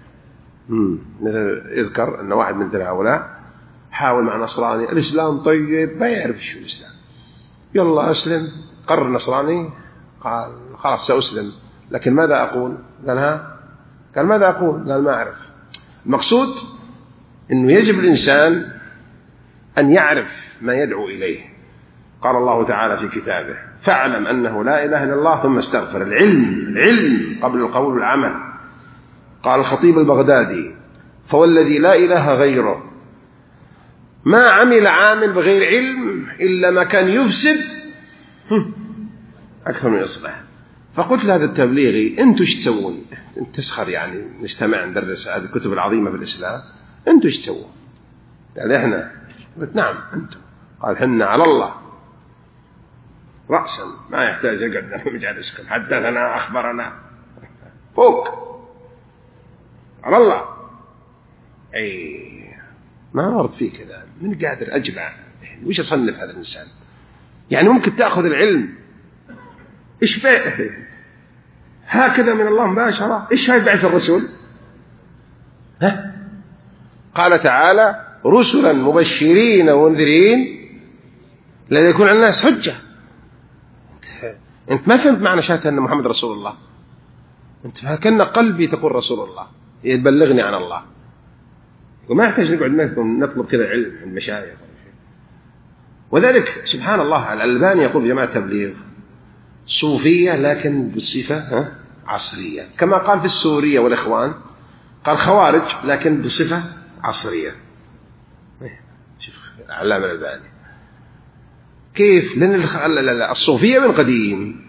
اذكر أن واحد من هؤلاء حاول مع نصراني، الإسلام طيب، ما يعرف شو الإسلام، يلا أسلم، قرر نصراني، قال خلاص سأسلم، لكن ماذا أقول؟ قال ها؟ قال ماذا أقول؟ قال ما أعرف. المقصود أنه يجب الإنسان أن يعرف ما يدعو إليه. قال الله تعالى في كتابه فاعلم أنه لا إله إلا الله ثم استغفر. العلم قبل القول والعمل. قال الخطيب البغدادي فوالذي لا إله غيره ما عمل عامل بغير علم إلا ما كان يفسد أكثر من يصلح. فقلت لهذا التبليغي أنتوا ايش تسوون؟ أنت تسخر يعني، نجتمع ندرس هذه الكتب العظيمة في الإسلام، أنتوا ايش تسوون؟ قال إحنا. قلت نعم أنتم. قال حنا على الله رأسا، ما يحتاج أقعد مجالسكم، حدثنا أخبرنا فوق على الله. أي ما ورد فيه كذا، من قادر أجمع وش أصنف هذا الإنسان؟ يعني ممكن تأخذ العلم إيش فيه هكذا من الله مباشرة؟ إيش هاي بعث الرسول؟ ها؟ قال تعالى رسلا مبشرين ومنذرين ليكون على الناس حجة. أنت ما فهمت معنى شهادة أن محمد رسول الله، أنت كأن قلبي تقول رسول الله يبلغني عن الله، وما يحتاج نقعد نطلب كذا علم من المشايخ. وذلك سبحان الله الألباني يقول جماعة تبليغ صوفية لكن بصفة عصرية، كما قال في السورية والإخوان، قال خوارج لكن بصفة عصرية. شوف علامة الألباني كيف، لأن الصوفية من قديم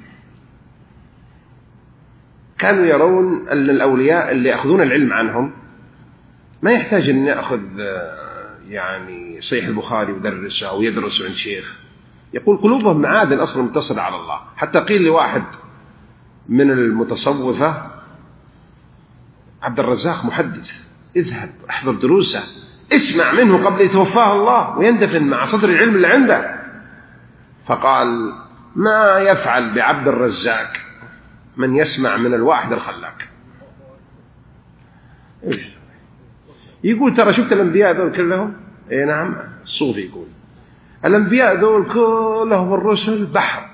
كانوا يرون أن الأولياء اللي يأخذون العلم عنهم ما يحتاج أن يأخذ يعني صحيح البخاري ودرسه أو يدرس عند شيخ، يقول قلوبهم معادن أصلا متصلة على الله. حتى قيل لواحد من المتصوفة عبد الرزاق محدث، اذهب احضر دروسه، اسمع منه قبل يتوفاه الله ويندفن مع صدر العلم اللي عنده. فقال ما يفعل بعبد الرزاق من يسمع من الواحد الخلاق. يقول ترى شفت الأنبياء ذول كلهم؟ اي نعم، الصوفي يقول الأنبياء ذول كلهم الرسل بحر،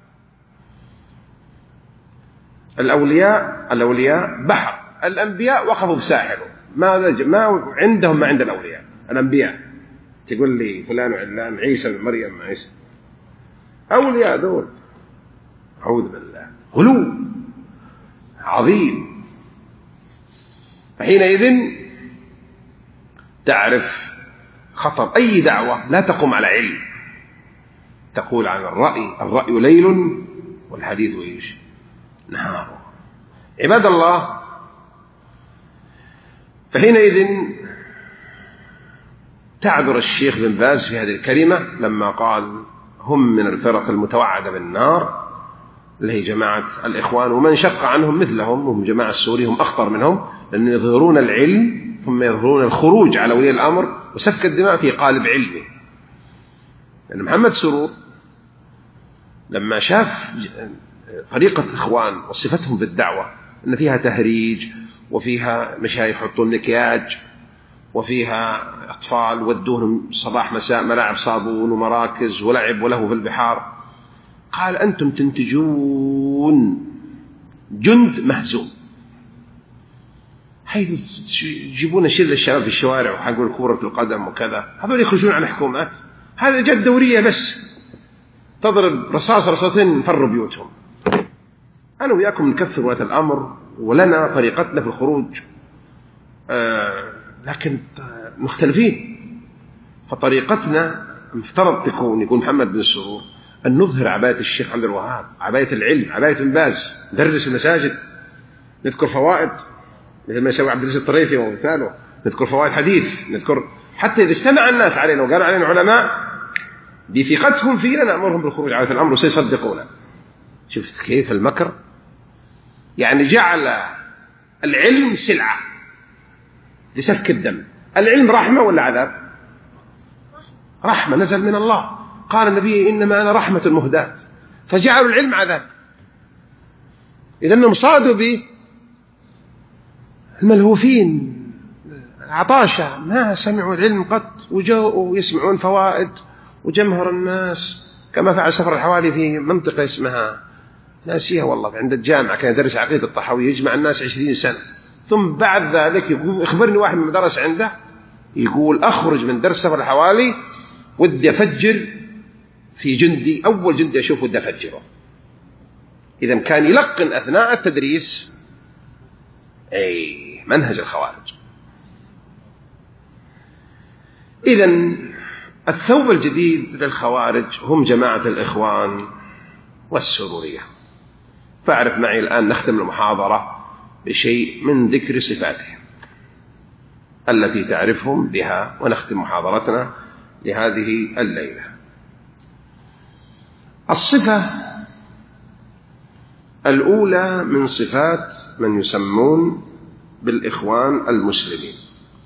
الأولياء بحر، الأنبياء وقفوا بساحله، ما عندهم ما عند الأولياء. الأنبياء تقول لي فلان وعلان، عيسى مريم عيسى، أولياء ذول أعوذ بالله غلو عظيم. حينئذ تعرف خطر أي دعوة لا تقوم على علم، تقول عن الرأي ليل والحديث إيش نهار. عباد الله، فحينئذ تعذر الشيخ بن باز في هذه الكلمة لما قال هم من الفرق المتوعدة بالنار، اللي هي جماعة الإخوان، ومن شق عنهم مثلهم وهم جماعة السوري، هم أخطر منهم، لأن يظهرون العلم ثم يظهرون الخروج على ولي الأمر وسفك الدماء في قالب علمه. لأن محمد سرور لما شاف طريقة الإخوان وصفتهم بالدعوة أن فيها تهريج وفيها مشايخ يحطون مكياج وفيها أطفال ودوهم صباح مساء ملاعب صابون ومراكز ولعب وله في البحار، قال أنتم تنتجون جند مهزوم، حيث يجيبون شلة الشباب في الشوارع وحقول كرة القدم وكذا، هذول يخرجون على حكومات، هذا جد دورية بس تضرب رصاصتين فروا بيوتهم. أنا وياكم نكثر ولاة الأمر ولنا طريقتنا في الخروج، لكن مختلفين. فطريقتنا مفترض يكون محمد بن السرور أن نظهر عباية الشيخ عبد الوهاب، عباية العلم، عباية ابن باز، ندرس في المساجد، نذكر فوائد مثل ما يسوي عبد العزيز الطريفي ومثاله، نذكر فوائد حديث، نذكر حتى إذا اجتمع الناس علينا وقالوا علينا علماء بثقتهم فينا نأمرهم بالخروج على الأمر وسيصدقونا. شفت كيف المكر؟ يعني جعل العلم سلعة لسفك الدم. العلم رحمة ولا عذاب؟ رحمة، نزل من الله، قال النبي إنما أنا رحمة مهداة، فجعلوا العلم عذاب. إذا أنهم صادوا به الملهوفين عطاشة، ما سمعوا العلم قط وجاءوا يسمعون فوائد وجمهر الناس، كما فعل سفر الحوالي في منطقة اسمها ناسيها والله، عند الجامعة كان يدرس عقيدة الطحاوية، يجمع الناس 20 سنة، ثم بعد ذلك يخبرني واحد من درس عنده يقول أخرج من درس سفر الحوالي ودي أفجر في جندي، أول جندي أشوفه ودي أفجره. إذا كان يلقن أثناء التدريس منهج الخوارج. إذا الثوب الجديد للخوارج هم جماعة الإخوان والسرورية. فاعرف معي الآن نختم المحاضرة بشيء من ذكر صفاتهم التي تعرفهم بها، ونختم محاضرتنا لهذه الليلة. الصفة الأولى من صفات من يسمون بالإخوان المسلمين،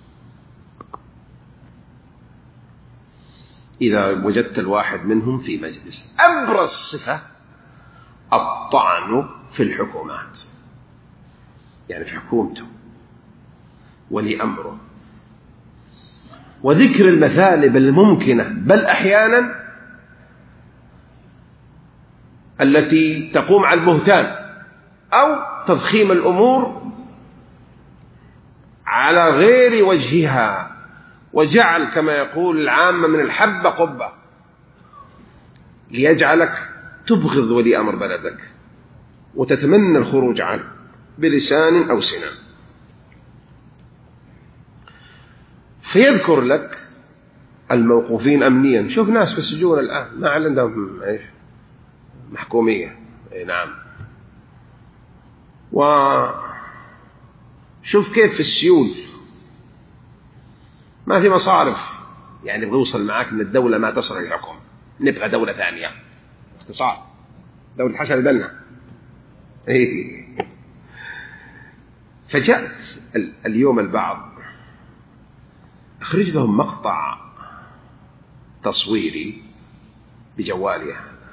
إذا وجدت الواحد منهم في مجلس، أبرز صفة الطعن في الحكومات، يعني في حكومته ولي أمره، وذكر المثالب الممكنة بل أحيانا التي تقوم على البهتان أو تضخيم الأمور على غير وجهها، وجعل كما يقول العامة من الحبة قبة، ليجعلك تبغض ولي أمر بلدك وتتمنى الخروج عنه بلسان أو سنان. فيذكر لك الموقوفين أمنيا. شوف ناس في السجون الآن ما عندهم محكومية، نعم. وشوف كيف في السيول ما في مصارف، يعني بيوصل معاك من الدولة ما تصل الحكم، نبغى دولة ثانية، اختصار دولة حسن البنا. فجاءت اليوم البعض أخرج لهم مقطع تصويري بجوالي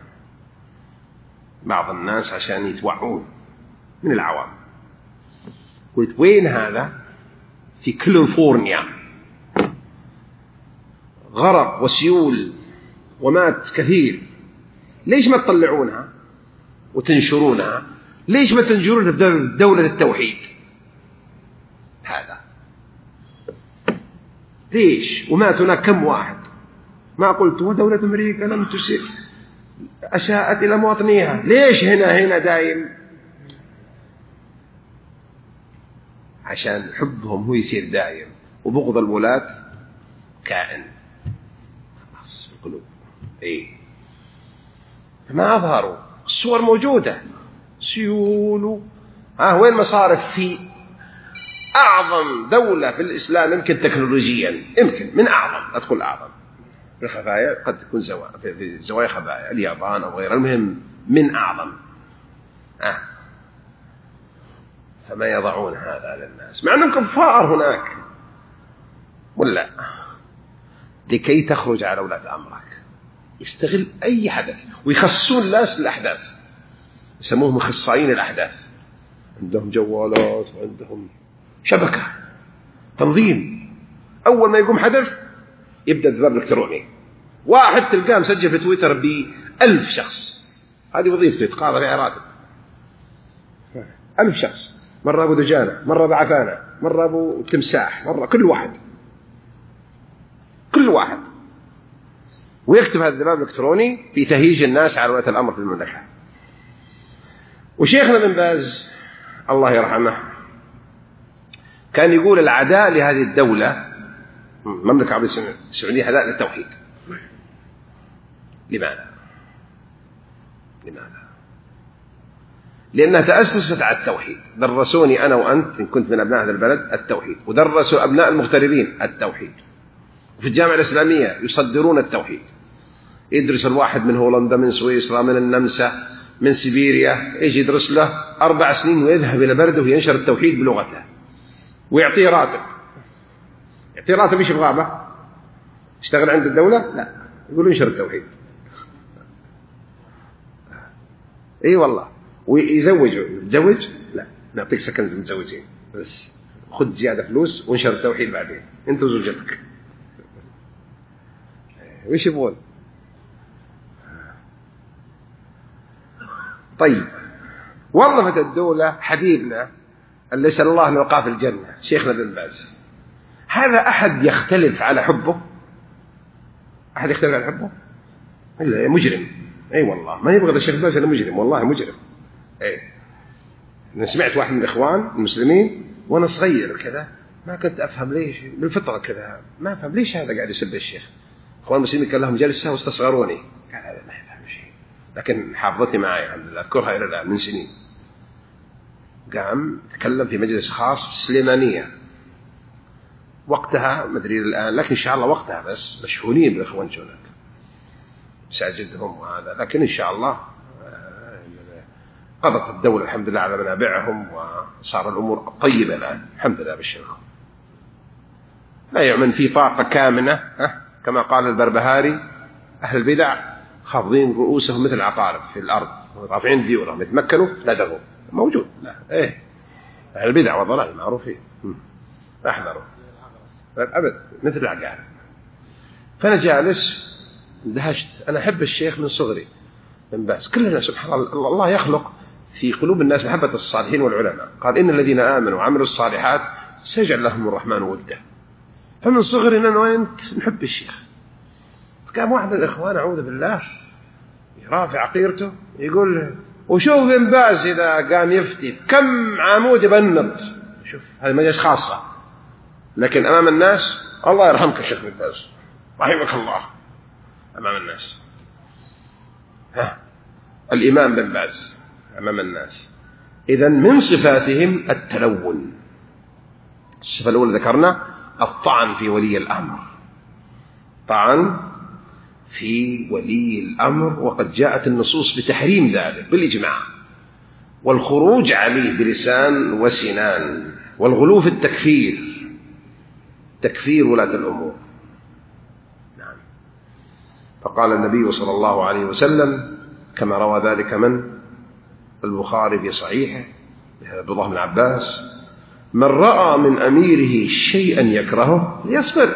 بعض الناس عشان يتوعون من العوام. قلت وين هذا؟ في كاليفورنيا، غرق وسيول ومات كثير، ليش ما تطلعونها وتنشرونها؟ ليش ما تنشرونها في دولة التوحيد؟ هذا ليش؟ ومات هناك كم واحد؟ ما قلت ودولة أمريكا لم تسر، أساءت إلى مواطنيها، ليش هنا دايم؟ عشان حبهم هو يصير دايم، وبغض الولاة كائن في القلوب. فما أظهروا، الصور موجودة، سيول. وين مصارف في أعظم دولة في الإسلام يمكن تكنولوجيا، يمكن من أعظم، لا تقول أعظم، في الخفايا قد تكون في زوايا خفايا، اليابان أو غيرها، المهم من أعظم. فما يضعون هذا للناس مع أنهم كفار هناك، ولا لكي تخرج على ولاة أمرك يستغل أي حدث، ويخصون الناس للأحداث، يسموهم اخصائيين الأحداث، عندهم جوالات وعندهم شبكة تنظيم. أول ما يقوم حدث يبدأ الذباب الإلكتروني، واحد تلقاه مسجل في تويتر ب1000 شخص، هذه وظيفته، يتقاضى عليها راتب. 1000 شخص، مرة أبو دجانة، مرة بعثانة، مرة أبو تمساح، مرة كل واحد، ويكتب هذا الذباب الإلكتروني في تهيج الناس على ولاة الأمر في المملكة. وشيخنا بن باز الله يرحمه كان يقول العداء لهذه الدولة المملكة العربية السعودية عداء للتوحيد. لماذا؟ لأنها تأسست على التوحيد. درسوني أنا وأنت إن كنت من أبناء هذا البلد التوحيد، ودرسوا أبناء المغتربين التوحيد. وفي الجامعة الإسلامية يصدرون التوحيد. يدرس الواحد من هولندا، من سويسرا، من النمسا، من سيبيريا، يجي يدرس له 4 سنين ويذهب إلى بلده وينشر التوحيد بلغته ويعطيه راتب. يعطيه راتب إيش بغابة؟ يشتغل عند الدولة؟ لا، يقول ينشر التوحيد. اي والله. ويتزوج؟ لا، نعطيك سكن متزوجين بس خذ زيادة فلوس وانشر التوحيد بعدين انت وزوجتك. وش يبغون؟ طيب، وظفت الدولة حبيبنا اللي يسأل الله أن يوقع في الجنة شيخنا بن باز. هذا أحد يختلف على حبه؟ أحد يختلف على حبه؟ إلا مجرم. أي والله ما يبغض الشيخ باز إلا مجرم، والله مجرم. أي أنا سمعت واحد من الإخوان المسلمين وأنا صغير كذا ما كنت أفهم ليش، بالفطرة كذا ما أفهم ليش هذا قاعد يسب الشيخ. إخوان المسلمين كان لهم جلسة واستصغروني، قال هذا ما يفهم شيء، لكن حافظتي معي الحمد لله، أذكرها إلى الآن من سنين. قام تكلم في مجلس خاص في السليمانية وقتها، ما أدري الآن لكن إن شاء الله وقتها بس مشحونين بالإخوان هناك ساجدهم وهذا، لكن إن شاء الله قضت الدولة الحمد لله على منابعهم وصار الأمور طيبة الآن الحمد لله بالشرق. لا يؤمن في طاقة كامنة كما قال البربهاري: أهل البدع خافضين رؤوسهم مثل العقارب في الأرض رافعين ذيولهم يتمكنوا لا دغوا موجود. لا إيه أهل البدع والضلال معروفين، احذروا أبد مثل العقارب. فأنا جالس اندهشت، أنا أحب الشيخ من صغري بن باز. كلنا سبحان الله يخلق في قلوب الناس محبة الصالحين والعلماء. قال: إن الذين آمنوا وعملوا الصالحات سيجعل لهم الرحمن ودا. فمن صغرنا أنا وأنت نحب الشيخ. فقام واحد من الإخوان أعوذ بالله يرافع عقيرته يقول: وشوف بن باز إذا قام يفتي كم عمود يبنط. شوف هذه مجلس خاصة، لكن أمام الناس الله يرحمك الشيخ بن باز رحمك الله أمام الناس. الإمام بن باز أمام الناس. إذن من صفاتهم التلون. الصفة الأولى ذكرنا الطعن في ولي الأمر، طعن في ولي الأمر، وقد جاءت النصوص بتحريم ذلك بالإجماع، والخروج عليه بلسان وسنان، والغلو في التكفير، تكفير ولاة الأمور. نعم. فقال النبي صلى الله عليه وسلم كما روى ذلك من البخاري في صحيحه عبد الله بن عباس: من رأى من أميره شيئا يكرهه ليصبر.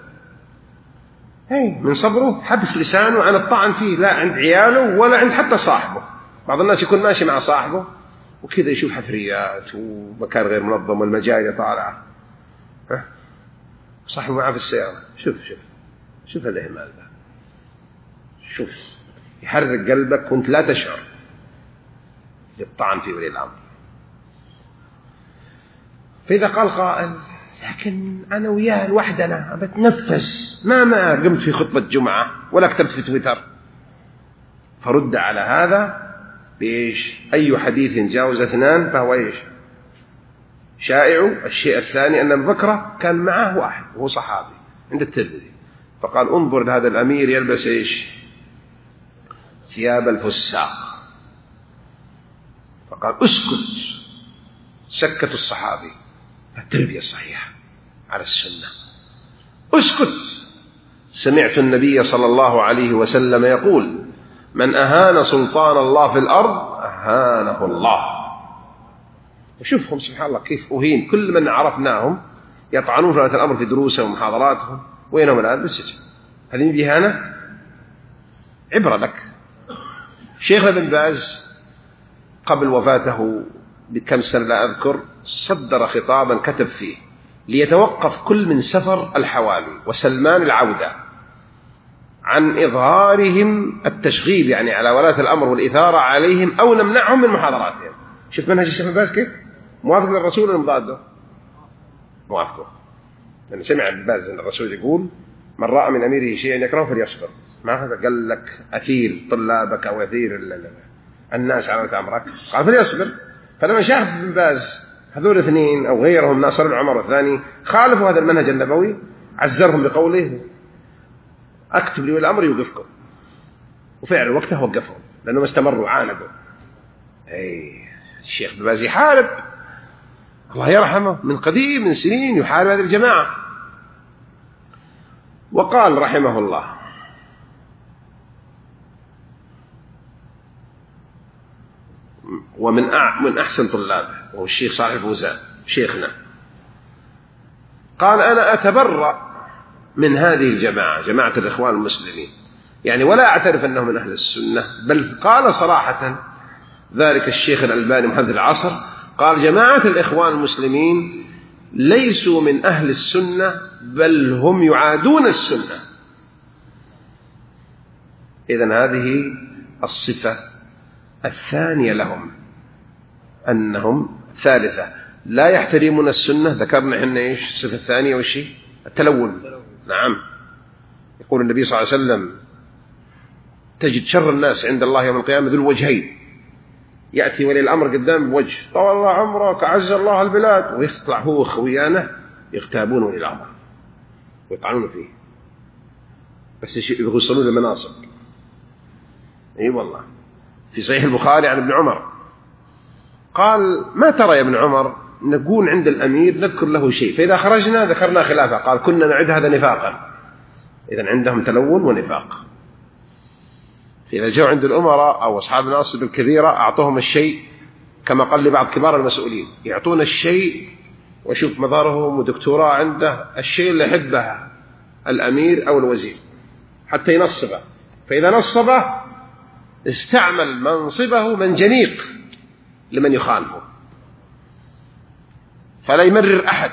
من صبره حبس لسانه عن الطعن فيه، لا عند عياله ولا عند حتى صاحبه. بعض الناس يكون ماشي مع صاحبه وكذا يشوف حفريات ومكان غير منظم والمجاري طالعة، صاحبه معه في السيارة. شوف الإهمال ده، شوف يحرك قلبك وانت لا تشعر للطعن في ولي الأمر. فإذا قال قائل: لكن أنا وياه لوحدنا بتنفس، ما قمت في خطبة جمعة ولا كتبت في تويتر، فرد على هذا بإيش؟ أي حديث جاوز 2 فهو إيش؟ شائع. الشيء الثاني أن أبو بكر كان معه واحد وهو صحابي عند الترمذي، فقال: انظر لهذا الأمير يلبس إيش؟ ثياب الفساق. فقال: اسكت. سكت الصحابي. التربية الصحيحة على السنة. اسكت. سمعت النبي صلى الله عليه وسلم يقول: من أهان سلطان الله في الأرض أهانه الله. وشوفهم سبحان الله كيف أهين كل من عرفناهم يطعنون في الأمر في دروسهم ومحاضراتهم، وينهم الآن بالسجن. هذه بإهانة؟ عبرة لك. شيخنا بن باز قبل وفاته بكم سنة لا أذكر صدر خطابا كتب فيه ليتوقف كل من سفر الحوالي وسلمان العودة عن إظهارهم التشغيل يعني على ولاة الأمر والإثارة عليهم، أو نمنعهم من محاضراتهم. شوف منهج الشيخ بن باز كيف موافق للرسول ولا مضاده؟ موافقه، لأن سمع ابن باز أن الرسول يقول من رأى من أميره شيئا يكرهه فليصبر. ما هذا قال لك أثير طلابك أو أثير الناس على أمرك، قال فليصبر. فلما شاف ابن باز هذول اثنين أو غيرهم ناصر بن عمر الثاني خالفوا هذا المنهج النبوي، عزرهم بقوله أكتب لي الأمر يوقفكم، وفعلا وقته وقفهم لأنهم استمروا عاندوا. الشيخ ابن باز يحارب، الله يرحمه، من قديم من سنين يحارب هذه الجماعة. وقال رحمه الله: ومن أحسن طلابه وهو الشيخ صالح الفوزان شيخنا، قال: أنا أتبرأ من هذه الجماعة، جماعة الإخوان المسلمين، يعني ولا أعترف أنه من أهل السنة، بل قال صراحة ذلك الشيخ الألباني محدث العصر، قال: جماعة الإخوان المسلمين ليسوا من أهل السنة بل هم يعادون السنة. إذن هذه الصفة الثانية لهم، أنهم ثالثة لا يحترمون السنة. ذكرنا إحنا إيش الصفة الثانية والشيء التلون. نعم، يقول النبي صلى الله عليه وسلم: تجد شر الناس عند الله يوم القيامة ذو الوجهين، يأتي ولي الأمر قدام بوجه طول الله عمرك أعز الله البلاد، ويطلع هو خويانه يغتابون ولي الأمر ويطعنون فيه، بس يوصلون للمناصب. أي والله. في صحيح البخاري عن ابن عمر قال: ما ترى يا ابن عمر نكون عند الأمير نذكر له شيء، فإذا خرجنا ذكرنا خلافه. قال: كنا نعد هذا نفاقا. إذن عندهم تلون ونفاق. إذا جاءوا عند الأمراء أو أصحاب المناصب الكبيرة أعطوهم الشيء، كما قال لبعض كبار المسؤولين، يعطون الشيء وشوف مظهرهم ودكتوراه عنده الشيء اللي يحبه الأمير أو الوزير حتى ينصبه، فإذا نصبه استعمل منصبه منجنيق لمن يخالفه، فلا يمرر أحد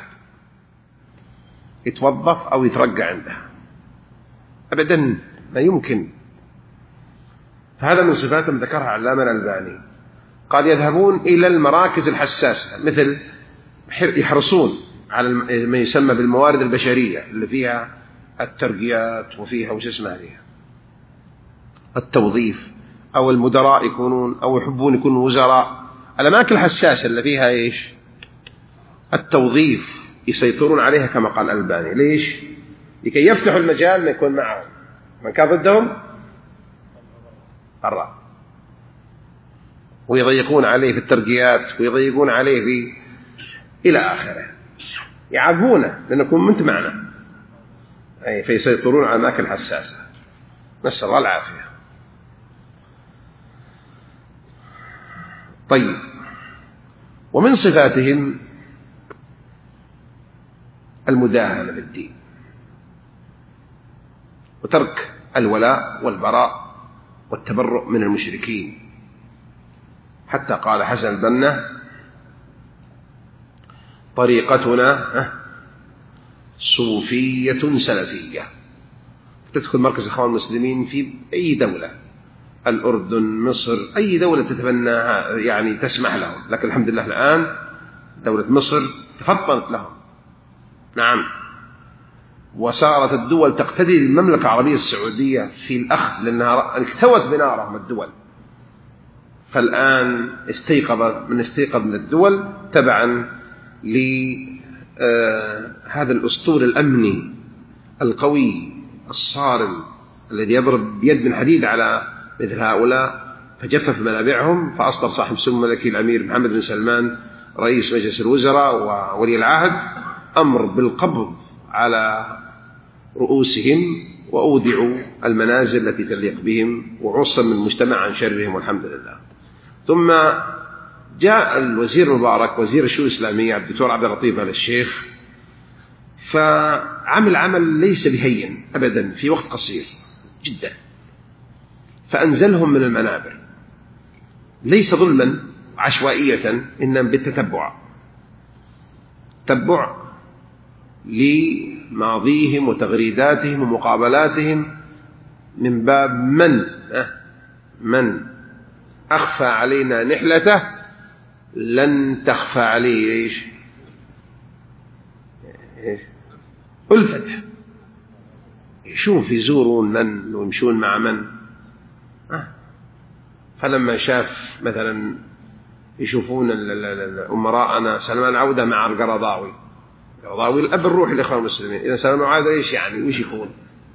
يتوظف أو يترقى عنده أبدا، ما يمكن. فهذا من صفاتهم ذكرها علامة الألباني. قال: يذهبون إلى المراكز الحساسة، مثل يحرصون على ما يسمى بالموارد البشرية اللي فيها الترقيات وفيها وش اسمها فيها التوظيف، أو المدراء يكونون أو يحبون يكونوا وزراء. الأماكن الحساسة اللي فيها إيش التوظيف يسيطرون عليها كما قال الألباني. ليش؟ لكي يفتحوا المجال ما يكون معهم من كان ضدهم برا، ويضيقون عليه في الترقيات ويضيقون عليه في إلى آخره، يعاقبونه لأنكم منت معنا، أي فيسيطرون على الأماكن الحساسة. نسأل الله العافية. طيب، ومن صفاتهم المداهنة في الدين وترك الولاء والبراء والتبرؤ من المشركين، حتى قال حسن البنا: طريقتنا صوفية سلفية. تدخل مركز إخوان المسلمين في أي دولة، الأردن، مصر، أي دولة تتبناها يعني تسمح لهم، لكن الحمد لله الآن دولة مصر تفطنت لهم. نعم، وصارت الدول تقتدي بالمملكة العربية السعودية في الأخذ، لأنها اكتوت بنارهم الدول، فالآن استيقظ من الدول تبعا لهذا الأسطول الأمني القوي الصارم الذي يضرب بيد من حديد على مثل هؤلاء، فجفف منابعهم. فأصدر صاحب سمو الملكي الأمير محمد بن سلمان رئيس مجلس الوزراء وولي العهد أمر بالقبض على رؤوسهم، وأودعوا المنازل التي تليق بهم، وعصم المجتمع عن شرهم والحمد لله. ثم جاء الوزير المبارك وزير الشؤون الإسلامية الدكتور عبد اللطيف آل الشيخ، فعمل عمل ليس بهين أبدا في وقت قصير جدا، فأنزلهم من المنابر ليس ظلما عشوائية، إنما بالتتبع، تتبع لماضيهم وتغريداتهم ومقابلاتهم، من باب من أخفى علينا نحلته لن تخفى عليه إيش ألفته، يشوف يزورون من ويمشون مع من. فلما شاف مثلا يشوفون أمراءنا سلمان العودة مع القرضاوي، القرضاوي الأب الروحي للإخوان المسلمين، إذا سلمان العودة إيش يعني وإيش يكون؟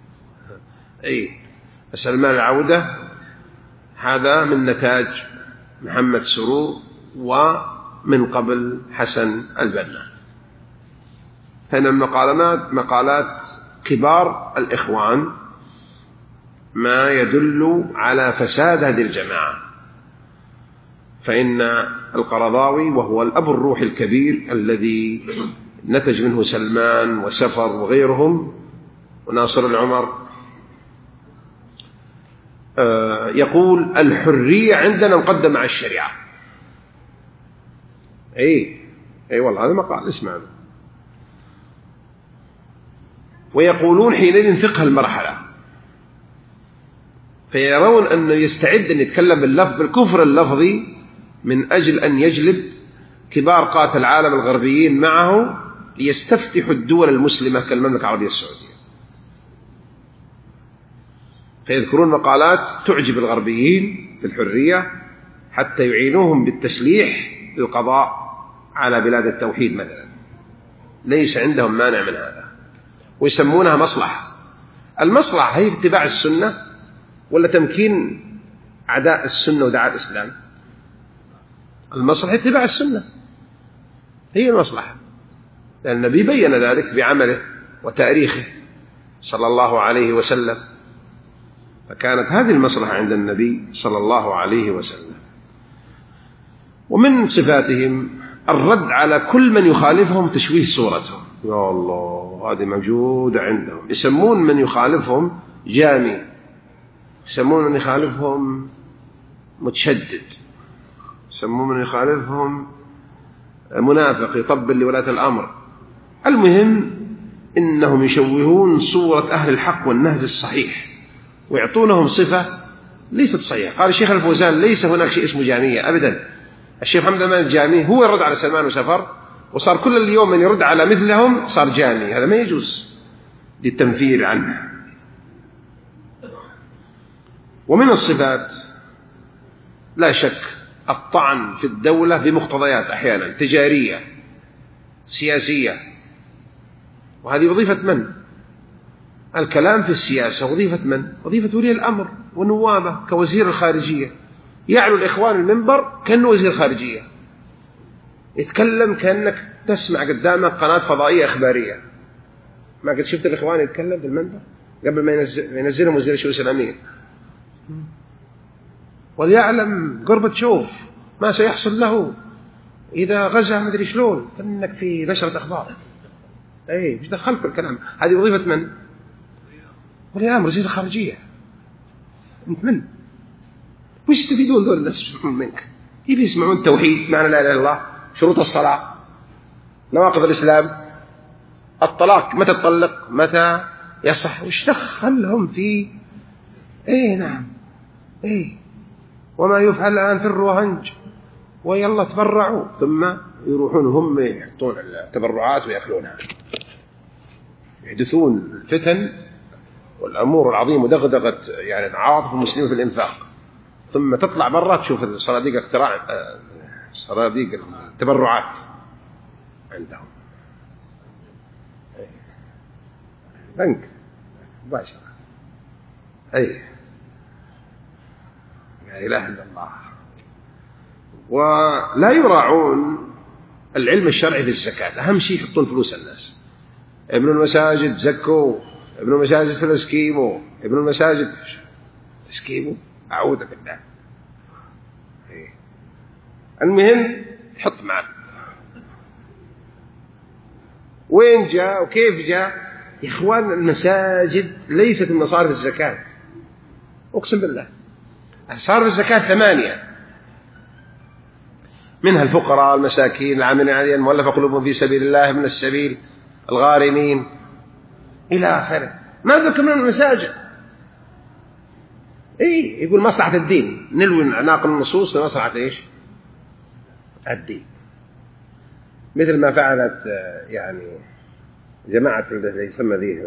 سلمان العودة هذا من نتاج محمد سرور ومن قبل حسن البنا. فإن مقالات كبار الإخوان ما يدل على فساد هذه الجماعة. فإن القرضاوي وهو الأب الروحي الكبير الذي نتج منه سلمان وسفر وغيرهم وناصر العمر يقول الحرية عندنا مقدمة على الشريعة. أي والله هذا مقال اسمعنا. ويقولون حينئذ فقه المرحلة، فيرون أنه يستعد أن يتكلم بالكفر اللفظي من أجل أن يجلب كبار قادة العالم الغربيين معه ليستفتحوا الدول المسلمة كالمملكة العربية السعودية. فيذكرون مقالات تعجب الغربيين في الحرية حتى يعينوهم بالتسليح للقضاء على بلاد التوحيد مثلا، ليس عندهم مانع من هذا، ويسمونها مصلحة. المصلحة هي اتباع السنة ولا تمكين أعداء السنة ودعاء الإسلام؟ المصلحة اتباع السنة هي المصلحة، لأن النبي بين ذلك بعمله وتاريخه صلى الله عليه وسلم، فكانت هذه المصلحة عند النبي صلى الله عليه وسلم. ومن صفاتهم الرد على كل من يخالفهم، تشويه صورتهم. يا الله هذه موجودة عندهم. يسمون من يخالفهم جامي، يسمون من يخالفهم متشدد، يسمون من يخالفهم منافق يطبل لولاة الأمر. المهم إنهم يشوهون صورة أهل الحق والنهج الصحيح ويعطونهم صفة ليست صحيحة. قال الشيخ الفوزان ليس هناك شيء اسمه جامية أبدا. الشيخ محمد أمان الجامي هو يرد على سلمان وسفر، وصار كل اليوم من يرد على مثلهم صار جامي. هذا ما يجوز للتنفير عنه. ومن الصفات لا شك الطعن في الدولة بمقتضيات أحيانا تجارية سياسية، وهذه وظيفة من؟ الكلام في السياسة وظيفة من؟ وظيفة ولي الأمر ونوابه كوزير الخارجية. يعلو الإخوان المنبر كأنه وزير خارجية، يتكلم كأنك تسمع قدامك قناة فضائية إخبارية. ما قد شفت الإخوان يتكلم في المنبر قبل ما ينزلهم وزير الشؤون الإسلامية؟ وليعلم غورباتشوف ما سيحصل له إذا غزا مدري شلون، كأنك في نشرة أخبار. مش دخلت بالكلام. هذه وظيفة من؟ ولي الأمر وزير الخارجية. أنت من؟ وش تفيدون دول الناس منك؟ يبي يسمعون التوحيد، معنى لا إله إلا الله، شروط الصلاة، نواقض الإسلام، الطلاق، متى تطلق، متى يصح، وش دخلهم في نعم وما يفعل الآن في الروهنج ويلا تبرعوا، ثم يروحون هم يحطون التبرعات ويأكلونها، يحدثون الفتن والأمور العظيمة ودغدغة يعني عواطف المسلمين في الإنفاق، ثم تطلع برا تشوف الصناديق اختراع صناديق التبرعات عندهم بنك مباشرة. لا إله إلا الله. ولا يراعون العلم الشرعي في الزكاة. أهم شيء يحطون فلوس الناس. ابن المساجد زكوا، ابن المساجد في الاسكيمو، ابن المساجد اسكيمو، أعوذ بالله. المهم تحط معنا وين جاء وكيف جاء. يا إخوان المساجد ليست من مصارف الزكاة، أقسم بالله. مصارف الزكاة 8، منها الفقراء المساكين العاملين عليها المؤلفة قلوبهم في سبيل الله من السبيل الغارمين إلى آخره. ما ذكر من المساجد. يقول مصلحة الدين، نلوي ناقل النصوص لمصلحة الدين، مثل ما فعلت يعني جماعة اللي يسمى ذي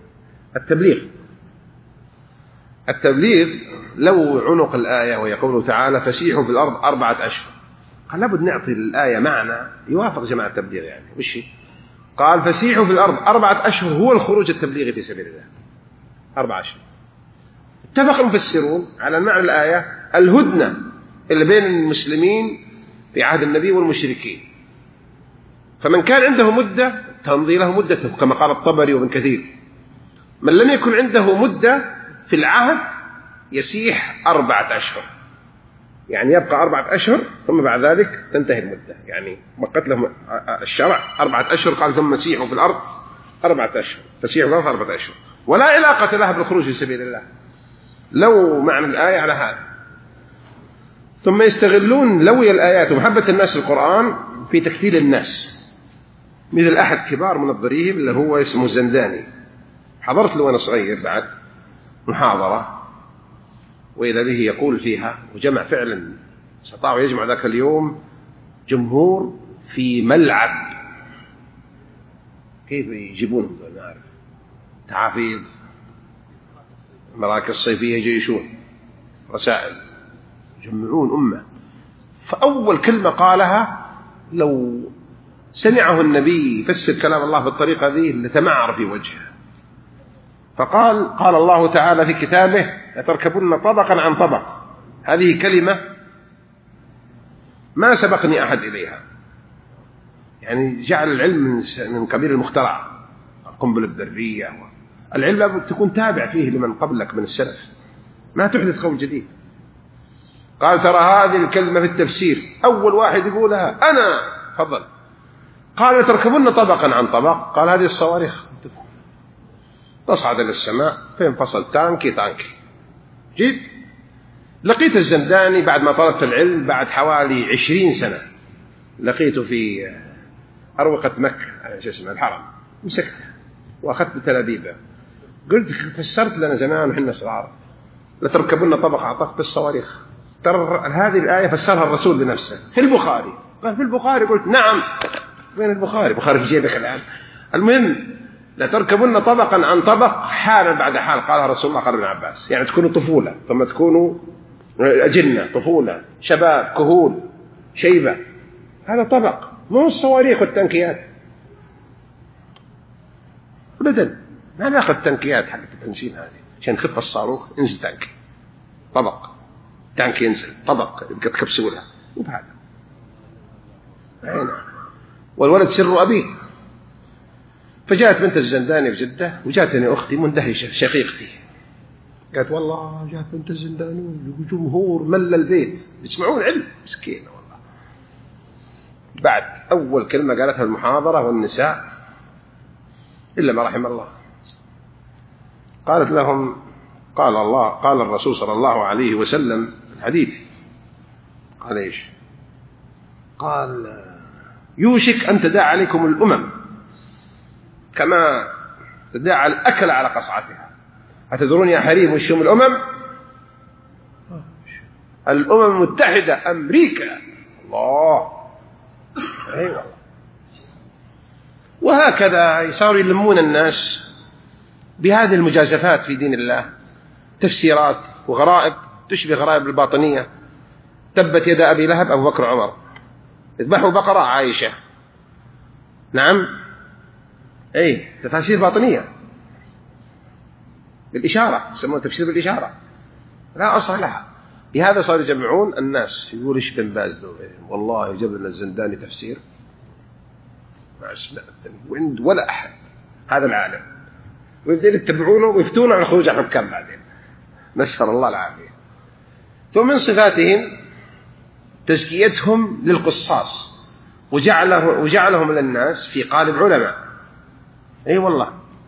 التبليغ لو عنق الآية ويقول تعالى فسيحوا في الأرض 4 أشهر، قال لابد نعطي الآية معنى يوافق جماعة التبليغ. يعني وش قال فسيحوا في الأرض 4 أشهر هو الخروج التبليغي في سبيل الله 4 أشهر. اتفق المفسرون على معنى الآية الهدنة اللي بين المسلمين في عهد النبي والمشركين، فمن كان عنده مدة تمضي له مدته كما قال الطبري وابن كثير، من لم يكن عنده مدة في العهد يسيح 4 أشهر، يعني يبقى 4 أشهر ثم بعد ذلك تنتهي المدة. يعني مقت لهم الشرع 4 أشهر، قال ثم سيحوا في الأرض 4 أشهر، فسيحوا في الأرض 4 أشهر، ولا علاقة لها بالخروج في سبيل الله لو معنى الآية على هذا. ثم يستغلون لوي الآيات ومحبة الناس للقرآن في تكفير الناس، مثل أحد كبار منظريهم اللي هو اسمه الزنداني، حضرت له وأنا صغير بعد محاضرة وإذا به يقول فيها، وجمع فعلا استطاعوا يجمع ذاك اليوم جمهور في ملعب، كيف يجيبونهم دول ما أعرف، تعافيذ مراكز صيفية يجيشون رسائل يجمعون أمة. فأول كلمة قالها لو سمعه النبي يفسر كلام الله بالطريقة ذي لتمعر في وجهه، فقال قال الله تعالى في كتابه لتركبن طبقا عن طبق، هذه كلمة ما سبقني أحد إليها، يعني جعل العلم من قبيل المخترع، القنبلة الذرية، العلم تكون تابع فيه لمن قبلك من السلف، ما تحدث قول جديد. قال ترى هذه الكلمة في التفسير أول واحد يقولها أنا، تفضل. قال لتركبن طبقا عن طبق، قال هذه الصواريخ تصعد إلى السماء فينفصل تانكي جيد. لقيت الزنداني بعد ما طلبت العلم بعد حوالي 20 سنة، لقيته في أروقة مكة شو اسمه الحرم، مسكته وأخذت بتلابيبه، قلت فسرت لنا زمان وحنا صغار لتركبن طبق عن طبق بالصواريخ، ترى هذه الآية فسرها الرسول بنفسه في البخاري. قال في البخاري؟ قلت نعم. وين البخاري؟ بخاري في جيبك الآن. المهم لتركبن طبقا عن طبق حالا بعد حال، قالها رسول الله قال ابن عباس، يعني تكونوا طفولة ثم تكونوا أجنة، طفولة شباب كهول شيبة، هذا طبق مو الصواريخ والتنكيات أبدا. ما ناخذ تنكيات حقت البنزين هذه عشان نخف الصاروخ، انزل تانك طبق، تانك ينزل طبق يبقى تكبسولها وبهذا هنا. والولد سر أبيه. فجاءت بنت الزنداني في جدة وجاتني أختي مندهشة شقيقتي، قالت والله جاءت بنت الزنداني وجمهور مل البيت يسمعون علم، مسكينة والله. بعد أول كلمة قالتها المحاضرة والنساء إلا ما رحم الله، قالت لهم قال الله قال الرسول صلى الله عليه وسلم الحديث، قال إيش؟ قال يوشك أن تداعى عليكم الأمم كما تداعى الأكل على قصعتها. أتدرون يا حريم وش هم الأمم؟ الأمم المتحدة أمريكا. الله أيوة. وهكذا صاروا يلمون الناس بهذه المجازفات في دين الله، تفسيرات وغرائب تشبه غرائب الباطنية. تبت يد أبي لهب أبو بكر وعمر، اذبحوا بقرة عائشة، نعم أي تفاسير باطنية بالإشارة، يسمون تفسير بالإشارة لا أصل لها. بهذا صاروا يجمعون الناس، يقول إيش بن باز دول والله جاب لنا الزنداني تفسير ما سمعت ولا أحد هذا العالم، ويبدأوا يتبعونه ويفتونه عن خروج الحكام بعدين، نسأل الله العافية. ومن صفاتهم تزكيتهم للقصاص وجعلهم للناس في قالب علماء. أي والله.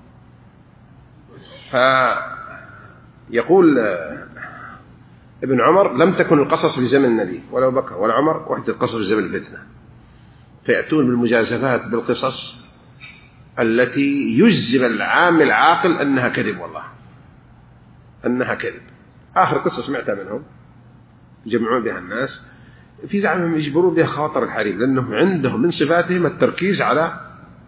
فيقول ابن عمر لم تكن القصص في زمن النبي ولا أبو بكر ولا عمر، وحدة القصص في زمن الفتنة، فيأتون بالمجازفات بالقصص التي يجزم العام العاقل أنها كذب، والله أنها كذب. آخر قصة سمعتها منهم يجمعون بها الناس، في زعمهم يجبرون بها خواطر الحريم، لأنهم عندهم من صفاتهم التركيز على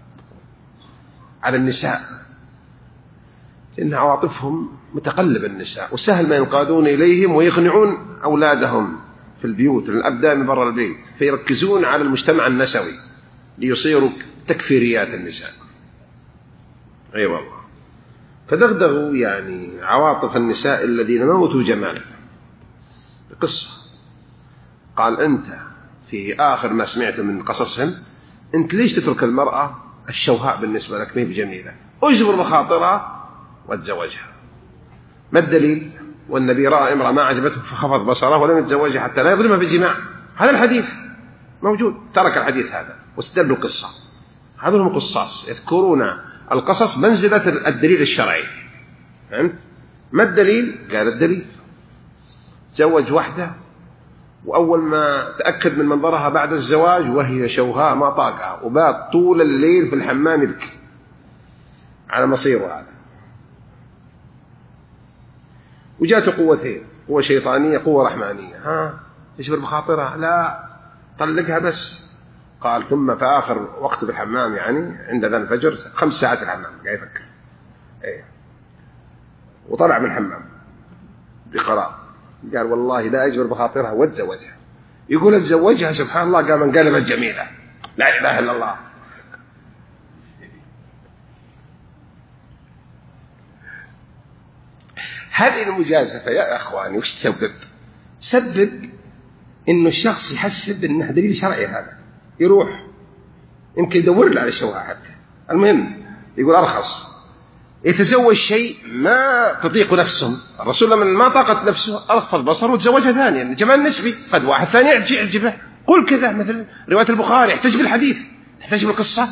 النساء، لأن عواطفهم متقلب النساء، وسهل ما ينقادون إليهم ويقنعون أولادهم في البيوت، لأن الأب دائما برا البيت، فيركزون على المجتمع النسوي ليصيروا تكفيريات النساء. أي والله، فدغدغوا يعني عواطف النساء الذين موتوا جمالا. قصة قال أنت في آخر ما سمعت من قصصهم، أنت ليش تترك المرأة الشوهاء بالنسبة لك ما هي بجميلة، أجبر بخاطرها وتزوجها. ما الدليل؟ والنبي رأى امرأة ما عجبته فخفض بصره ولم يتزوجها حتى لا يظلمها بالجماع. هذا الحديث موجود، ترك الحديث هذا واستدلوا القصة. هذول هم قصاص يذكرون القصص منزلة الدليل الشرعي. فهمت؟ ما الدليل؟ قال الدليل تزوج واحدة وأول ما تأكد من منظرها بعد الزواج وهي شوهاء ما طاقها، وبات طول الليل في الحمام يبكي على مصيره هذا. وجاته قوتين، قوة شيطانية قوة رحمانية. يجبر بخاطرها؟ لا، طلقها بس. قال ثم في آخر وقت في الحمام، يعني عند ذا الفجر 5 ساعات الحمام قاعد يفكر. وطلع من الحمام بقرار، قال والله لا أجبر بخاطرها واتزوجها. يقول اتزوجها سبحان الله قام انقلبت جميلة، لا إله إلا الله. هذه المجازفة يا أخواني وش تسبب؟ سبب إنه الشخص يحسب إنه دليل شرعي، هذا يروح يمكن يدور له على الشوهة حتى. المهم يقول أرخص، يتزوج شيء ما تطيق نفسه. الرسول لما ما طاقت نفسه أرخفض بصره وتزوجها ثانيا، جمال نسبي، قد واحد ثاني يعجبه. قل كذا مثل رواية البخاري، يحتاج بالحديث، يحتاج بالقصة.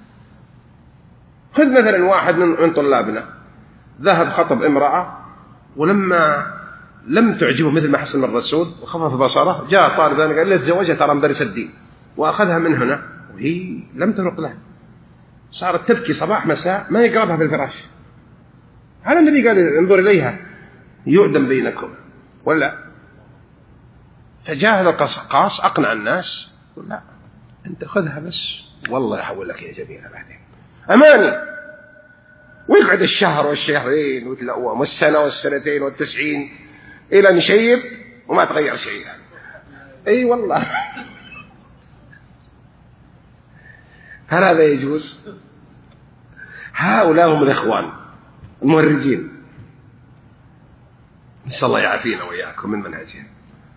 خذ مثلا واحد من طلابنا ذهب خطب امرأة، ولما لم تعجبه مثل ما حصل من الرسول وخفف بصره، جاء طالب ثاني قال له تزوجها ترى مدرس الدين، وأخذها من هنا وهي لم تنق له، صارت تبكي صباح مساء ما يقربها في الفراش. هذا النبي قال انظر إليها يؤدم بينكم ولا. فجاء هذا القاص أقنع الناس، قل لا أنت خذها بس والله يحول لك يا جميلة بعدين أماني. ويقعد الشهر والشهرين والسنة والسنتين والتسعين إلى نشيب وما تغير شيء. أي والله. هل هذا يجوز؟ هؤلاء هم الإخوان المهرجين، نسأل الله يعافينا وإياكم من منهجهم.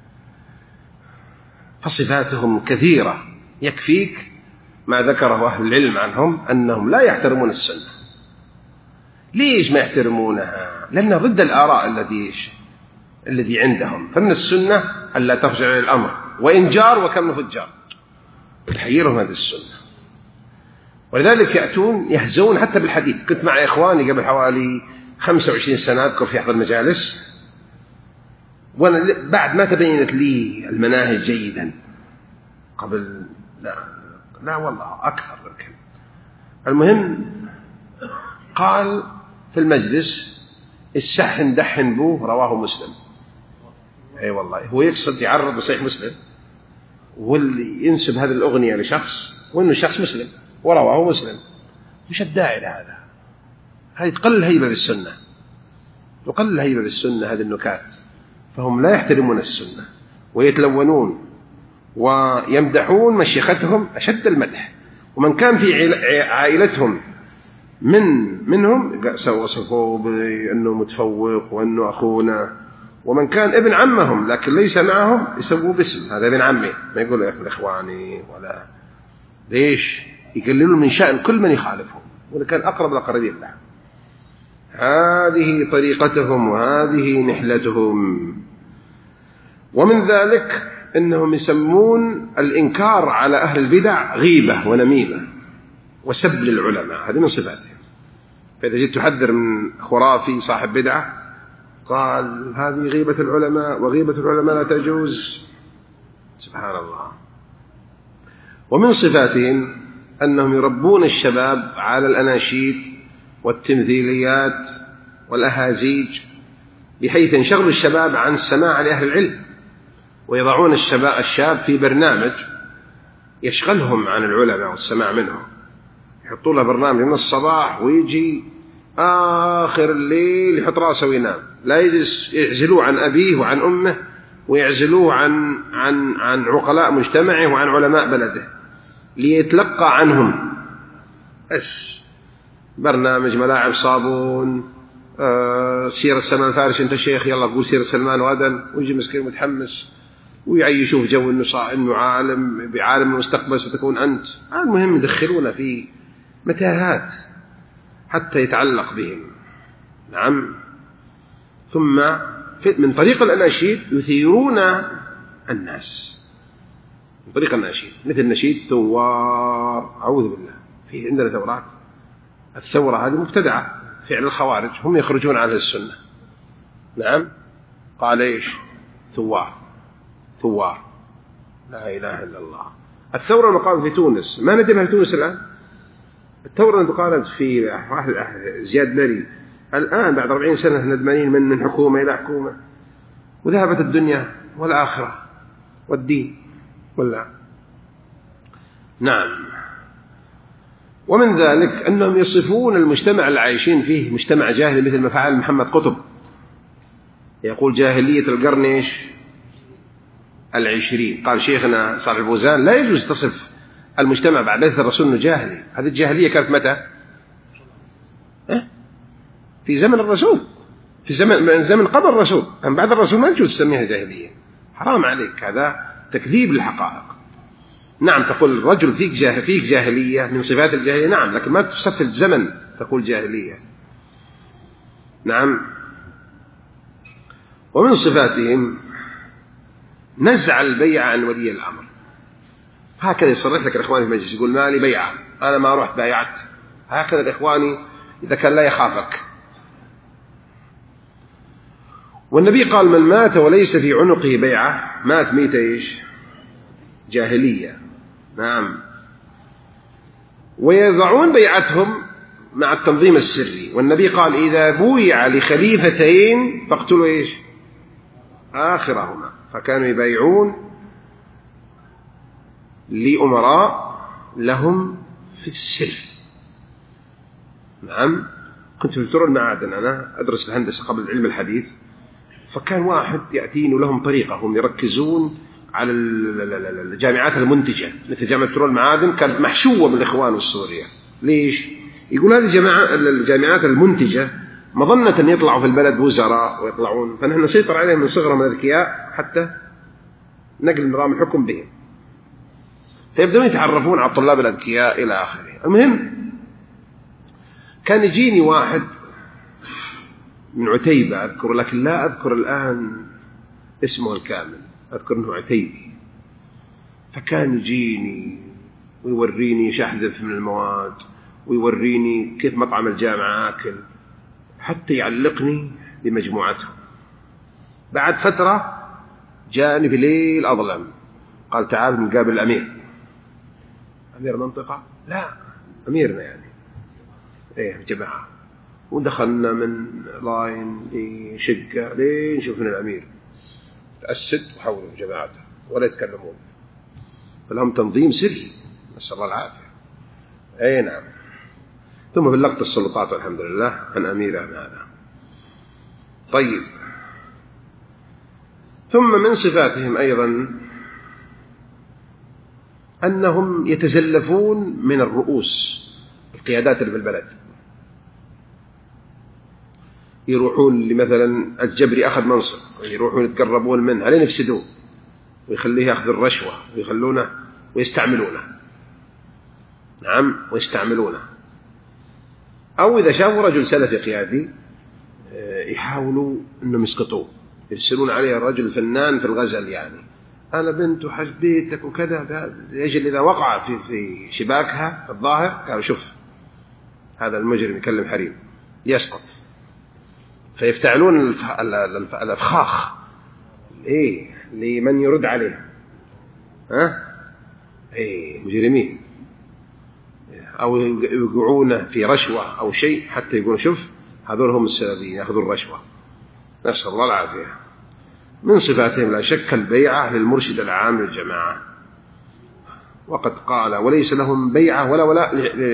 فصفاتهم كثيرة، يكفيك ما ذكره أهل العلم عنهم أنهم لا يحترمون السنة. ليش ما يحترمونها؟ لأنه ضد الآراء الذي عندهم. فمن السنة ألا ترجع إلى الأمر وإن جار وكم فجار، تحيرهم هذه السنة. ولذلك يأتون يهزون حتى بالحديث. كنت مع إخواني قبل حوالي 25 سنة أذكر في أحد المجالس، وأنا بعد ما تبينت لي المناهج جيدا قبل لا والله أكثر لكن. المهم قال في المجلس السحن دحن بوه رواه مسلم. أي والله، هو يقصد يعرض بصحيح مسلم، واللي ينسب هذه الأغنية لشخص وإنه شخص مسلم ورواه مسلم. مش الداعي لهذا؟ هذه تقل الهيبة بالسنة، تقل الهيبة بالسنة هذه النكات. فهم لا يحترمون السنة ويتلونون ويمدحون مشيختهم أشد المدح. ومن كان في عائلتهم منهم وصفوه بأنه متفوق وأنه أخونا، ومن كان ابن عمهم لكن ليس معهم يسووه باسم هذا ابن عمي، ما يقول يا إخواني ولا ليش، يقللون من شأن كل من يخالفهم ولا كان أقرب الأقربين له. هذه طريقتهم وهذه نحلتهم. ومن ذلك أنهم يسمون الإنكار على أهل البدع غيبة ونميمة وسب للعلماء، هذه من صفاتهم. فإذا جئت تحذر من خرافي صاحب بدعة قال هذه غيبة العلماء، وغيبة العلماء لا تجوز. سبحان الله. ومن صفاتهم أنهم يربون الشباب على الأناشيد والتمثيليات والأهازيج، بحيث ينشغل الشباب عن السماع لأهل العلم. ويضعون الشاب في برنامج يشغلهم عن العلماء والسماع منهم، يحطوا له برنامج من الصباح ويجي آخر الليل يحط راسه وينام، لا يجلس، يعزلوه عن أبيه وعن أمه، ويعزلوه عن عقلاء مجتمعه وعن علماء بلده ليتلقى عنهم. برنامج ملاعب صابون، سيرة سلمان الفارسي، أنت شيخ يلا قول سيرة سلمان غدا، ويجي مسكين متحمس ويعيشوه في جو إنه عالم، بعالم المستقبل ستكون أنت. المهم يدخلون في متاهات حتى يتعلق بهم. نعم. ثم من طريق الأناشيد يثيرون الناس، من طريق الأناشيد مثل نشيد ثوار، أعوذ بالله، في عندنا ثورات. الثورة هذه مبتدعة، فعل الخوارج، هم يخرجون على السنة. نعم. قال إيش؟ ثوار، ثوار، لا إله إلا الله. الثورة المقام في تونس، ما ندري هل تونس الآن؟ الثورة التي قامت في زياد بري الآن بعد 40 سنة ندمانين من حكومة إلى حكومة، وذهبت الدنيا والآخرة والدين ولا. نعم. ومن ذلك أنهم يصفون المجتمع اللي عايشين فيه مجتمع جاهلي، مثل ما فعل محمد قطب، يقول جاهلية القرن 20. قال شيخنا صالح البوزان لا يجوز تصف المجتمع بعد بعثة الرسول أنه جاهلي. هذه الجاهلية كانت متى؟ في زمن الرسول، في زمن قبل الرسول. أما بعد الرسول ما يجوز تسميها جاهلية، حرام عليك، هذا تكذيب للحقائق. نعم تقول الرجل فيك جاهلية من صفات الجاهلية، نعم، لكن ما تصف الزمن تقول جاهلية. نعم. ومن صفاتهم نزع البيع عن ولي الأمر. هكذا يصرح لك الإخوان في المجلس، يقول ما لي بيعة، أنا ما رحت بايعت. هكذا الإخواني إذا كان لا يخافك. والنبي قال من مات وليس في عنقه بيعة مات ميتة إيش؟ جاهلية. نعم. ويضعون بيعتهم مع التنظيم السري، والنبي قال إذا بويع لخليفتين فاقتلوا إيش؟ آخرهما. فكانوا يبايعون لأمراء لهم في السر. نعم. كنت في دكتور المعادن، أنا أدرس الهندسة قبل علم الحديث، فكان واحد يأتين لهم طريقة، هم يركزون على الجامعات المنتجة مثل جامعة بترول المعادن، كانت محشوة بالإخوان والسورية. ليش؟ يقول هذه الجامعات المنتجة مظنة أن يطلعوا في البلد وزراء ويطلعون، فنحن نسيطر عليهم من صغرهم الأذكياء حتى نقل نظام الحكم بهم، فيبدأون يتعرفون على الطلاب الأذكياء إلى آخره. المهم كان يجيني واحد من عتيبة أذكر، لكن لا أذكر الآن اسمه الكامل، أذكر أنه عتيبي. فكان يجيني ويوريني شحذف من المواد، ويوريني كيف مطعم الجامعة آكل، حتى يعلقني بمجموعتهم. بعد فترة جاءني في ليل أظلم، قال تعال نقابل الأمير. أمير منطقة؟ لا، أميرنا يعني، إيه جماعة. ودخلنا من لاين لشقة لين شوفنا الأمير، تأسد وحولوا جماعته ولا يتكلمون، فلهم تنظيم سري، نسأل الله العافية. أي نعم. ثم بلغت السلطات والحمد لله عن أمير هذا. طيب. ثم من صفاتهم أيضا أنهم يتزلفون من الرؤوس، القيادات اللي في البلد، يروحون لمثلا الجبري أخذ منصب، يروحون يتقربون منه عليه يفسدوه ويخليه يأخذ الرشوة ويخلونه ويستعملونه. نعم، ويستعملونه. أو إذا شافوا رجل سلفي قيادي يحاولوا أنهم يسقطوه، يرسلون عليه الرجل الفنان في الغزل، يعني أنا بنت وحج بيتك وكذا، يجل إذا وقع في شباكها الظاهر قالوا شوف هذا المجرم يكلم حريم يسقط، فيفتعلون الأفخاخ إيه لمن يرد عليه، إيه مجرمين، أو يوقعونه في رشوة أو شيء حتى يقولون شوف هذول هم السببين يأخذون الرشوة، نسأل الله العافية. من صفاتهم لا شك البيعة للمرشد العام للجماعة، وقد قال وليس لهم بيعة ولا ولاء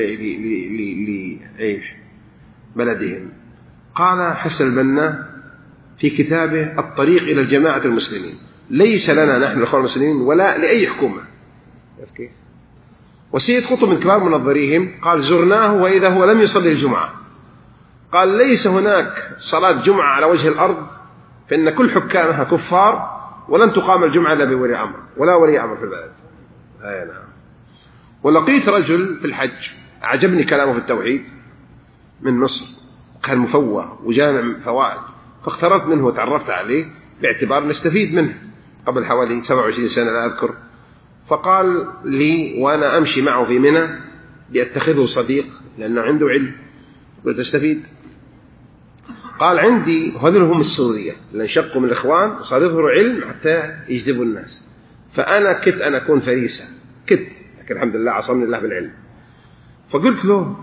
بلدهم. قال حسن البنا في كتابه الطريق إلى الجماعة المسلمين ليس لنا نحن الأخوان المسلمين ولا لأي حكومة. كيف؟ وسيد قطب من كبار منظريهم قال زرناه وإذا هو لم يصلي الجمعة. قال ليس هناك صلاة جمعة على وجه الأرض فإن كل حكامها كفار ولن تقام الجمعة إلا بولي أمر ولا ولي أمر في البلد. نعم. ولقيت رجل في الحج أعجبني كلامه في التوحيد من مصر، كان مفوه وجامع فوائد، فاخترت منه وتعرفت عليه باعتبار نستفيد منه قبل حوالي 27 سنة لا أذكر. فقال لي وأنا أمشي معه في منى لأتخذه صديق لأنه عنده علم، قلت أستفيد. قال عندي هذول هم السورية اللي انشقوا من الإخوان وصار يظهروا علم حتى يجذبوا الناس، فأنا كنت أنا أكون فريسة كنت، لكن الحمد لله عصمني الله بالعلم. فقلت له،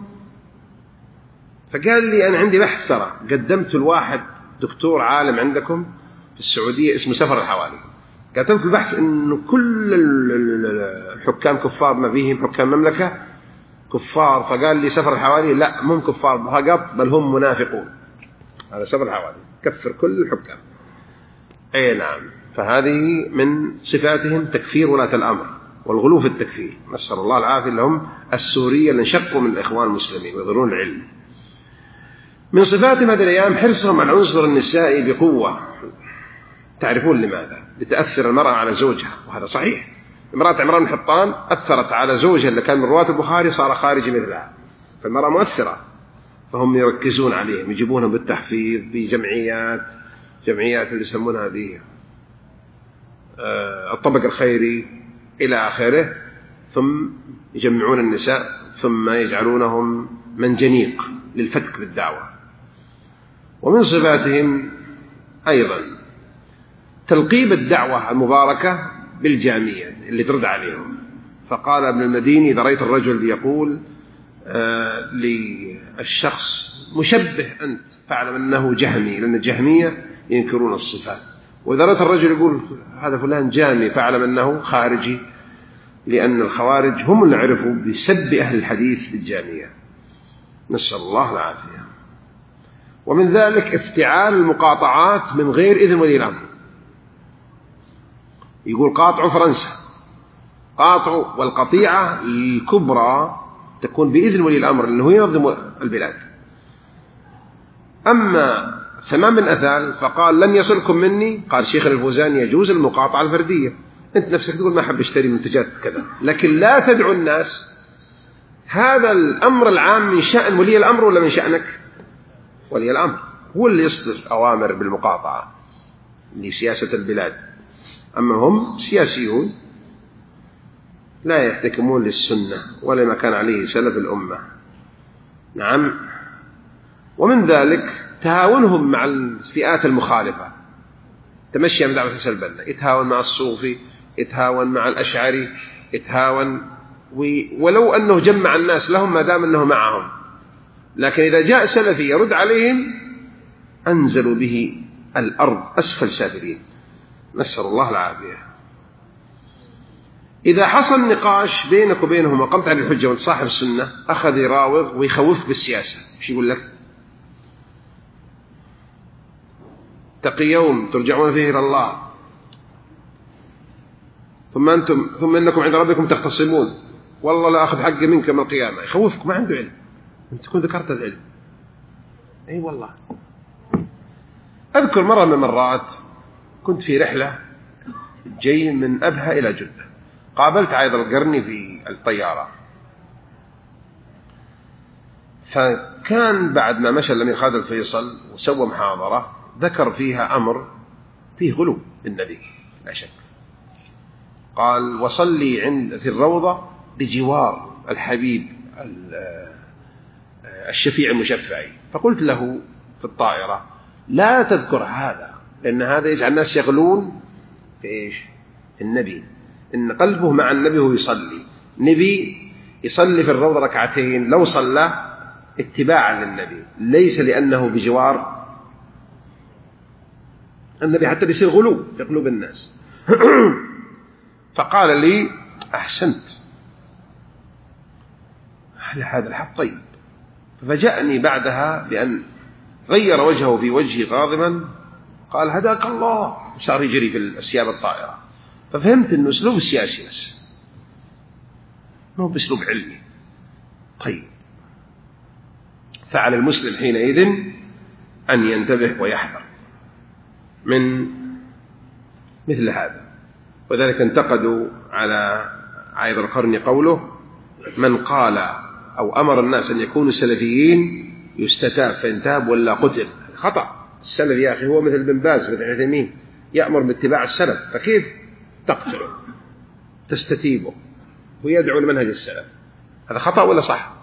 فقال لي أنا عندي بحث ترى قدمت الواحد دكتور عالم عندكم في السعودية اسمه سفر الحوالي، كتبت البحث إنه كل الحكام كفار ما فيهم حكام مملكة كفار. فقال لي سفر الحوالي لا مو كفار فقط بل هم منافقون. هذا سفر الحوالي كفر كل الحكام. أي نعم. فهذه من صفاتهم تكفير ولاة الأمر والغلو في التكفير، نسأل الله العافية لهم السورية اللي انشقوا من الإخوان المسلمين ويظهرون العلم. من صفاتهم هذه الأيام حرصهم على العنصر النسائي بقوة. تعرفون لماذا؟ لتأثر المرأة على زوجها، وهذا صحيح. امرأة عمران بن حطان أثرت على زوجها اللي كان من رواة البخاري صار خارجي مثلها، فالمرأة مؤثرة، فهم يركزون عليهم يجيبونهم بالتحفيظ بجمعيات اللي يسمونها هذه الطبق الخيري إلى آخره، ثم يجمعون النساء ثم يجعلونهم منجنيق للفتك بالدعوة. ومن صفاتهم أيضا تلقيب الدعوة المباركة بالجامية اللي ترد عليهم. فقال ابن المديني إذا رأيت الرجل يقول للشخص مشبه أنت فاعلم أنه جهمي، لأن الجهمية ينكرون الصفات. وإذا رأيت الرجل يقول هذا فلان جامي فاعلم أنه خارجي، لأن الخوارج هم اللي عرفوا بسب أهل الحديث بالجامية، نسأل الله العافية. ومن ذلك افتعال المقاطعات من غير إذن ولي الأمر. يقول قاطعوا فرنسا، قاطعوا، والقطيعة الكبرى تكون بإذن ولي الأمر لأنه ينظم البلاد. أما ثمان بن أثال فقال لن يصلكم مني، قال شيخ الفوزاني يجوز المقاطعة الفردية، أنت نفسك تقول ما أحب أشتري منتجات كذا، لكن لا تدعو الناس. هذا الأمر العام من شأن ولي الأمر ولا من شأنك؟ ولي الأمر هو اللي يصدر أوامر بالمقاطعة لسياسة البلاد، أما هم سياسيون لا يحتكمون للسنة ولا ما كان عليه سلف الأمة. نعم. ومن ذلك تهاونهم مع الفئات المخالفة، تمشي من دعوة السلبلة، يتهاون مع الصوفي، يتهاون مع الأشعري، يتهاون ولو أنه جمع الناس لهم ما دام أنه معهم، لكن إذا جاء سلفي يرد عليهم أنزلوا به الأرض أسفل سافلين، نسأل الله العافية. إذا حصل نقاش بينك وبينهم وقمت على الحجة وانت صاحب السنة أخذ يراوغ ويخوفك بالسياسة. ايش يقول لك؟ تقي يوم ترجعون فيه إلى الله ثم إنكم عند ربكم تختصمون والله لا أخذ حقي منك يوم القيامة. يخوفك، ما عنده علم، أنت تكون ذكرت العلم. أي والله. أذكر مرة من المرات كنت في رحلة جاي من أبها إلى جدة، قابلت عايض القرني في الطيارة، فكان بعد ما مشى الأمير خالد الفيصل وسوى محاضرة ذكر فيها أمر فيه غلو بالنبي لا شك. قال وصلي عند في الروضة بجوار الحبيب الشفيع المشفع. فقلت له في الطائرة لا تذكر هذا، لأن هذا يجعل الناس يغلون في إيش؟ النبي، إن قلبه مع النبي وهو يصلي. نبي يصلي في الروضة ركعتين لو صلى اتباعا للنبي، ليس لأنه بجوار النبي حتى بيصير غلو في قلوب الناس. فقال لي: أحسنت، هذا الحق طيب. ففاجأني بعدها بأن غير وجهه في وجهي غاضبا، قال: هداك الله، صار يجري في الأسياب الطائرة. ففهمت أنه أسلوب سياسي بس، مو بأسلوب علمي. طيب، فعلى المسلم حينئذ أن ينتبه ويحذر من مثل هذا. وذلك انتقدوا على عايض القرن قوله: من قال أو أمر الناس أن يكونوا سلفيين يستتاب فإن تاب ولا قتل. خطأ. السلف يا أخي هو مثل بن باز مثل عثيمين، يأمر باتباع السلف، فكيف تقتله تستتيبه ويدعو لمنهج السلف؟ هذا خطأ ولا صح؟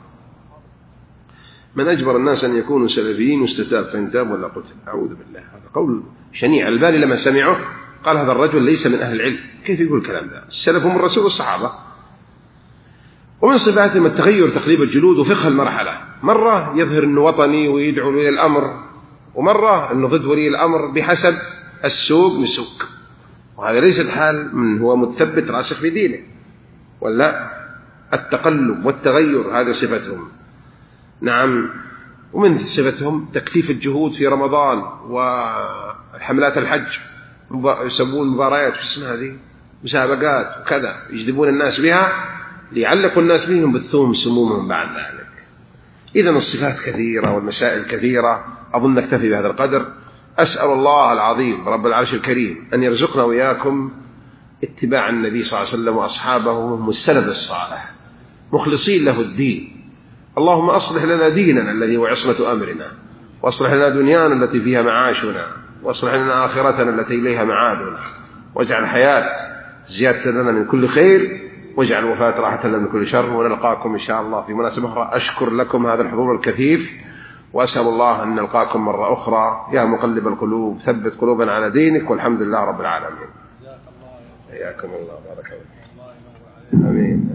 من أجبر الناس أن يكونوا سلفيين يستتاب فإن تاب ولا قتل. أعوذ بالله، هذا قول شنيع. الباني لما سمعه قال: هذا الرجل ليس من أهل العلم، كيف يقول الكلام ده؟ السلف هم الرسول والصحابة. ومن صفاتهم التغير تقليب الجلود وفقه المرحلة، مرة يظهر أنه وطني ويدعو ولي الأمر، ومرة أنه ضد ولي الأمر بحسب السوق مسوق. وهذا ليس حال من هو متثبت راسخ في دينه، ولا التقلب والتغير هذا صفتهم. نعم. ومن صفتهم تكثيف الجهود في رمضان وحملات الحج، يسمون مباريات في اسمها هذه مسابقات وكذا، يجذبون الناس بها ليعلقوا الناس بهم بالثوم سمومهم بعد ذلك. إذن الصفات كثيرة والمسائل كثيرة، أظن نكتفي بهذا القدر. أسأل الله العظيم رب العرش الكريم أن يرزقنا وإياكم اتباع النبي صلى الله عليه وسلم وأصحابه وهم السلف الصالح مخلصين له الدين. اللهم أصلح لنا ديننا الذي هو عصمة أمرنا، وأصلح لنا دنيانا التي فيها معاشنا، وأصلح لنا آخرتنا التي إليها معادنا، واجعل الحياة زيادة لنا من كل خير، واجعل الوفاة راحة لنا من كل شر. ونلقاكم إن شاء الله في مناسبة أخرى. أشكر لكم هذا الحضور الكثيف، وأسأل الله أن نلقاكم مرة أخرى. يا مقلب القلوب ثبت قلوبنا على دينك، والحمد لله رب العالمين. حياكم الله، بارك الله. آمين.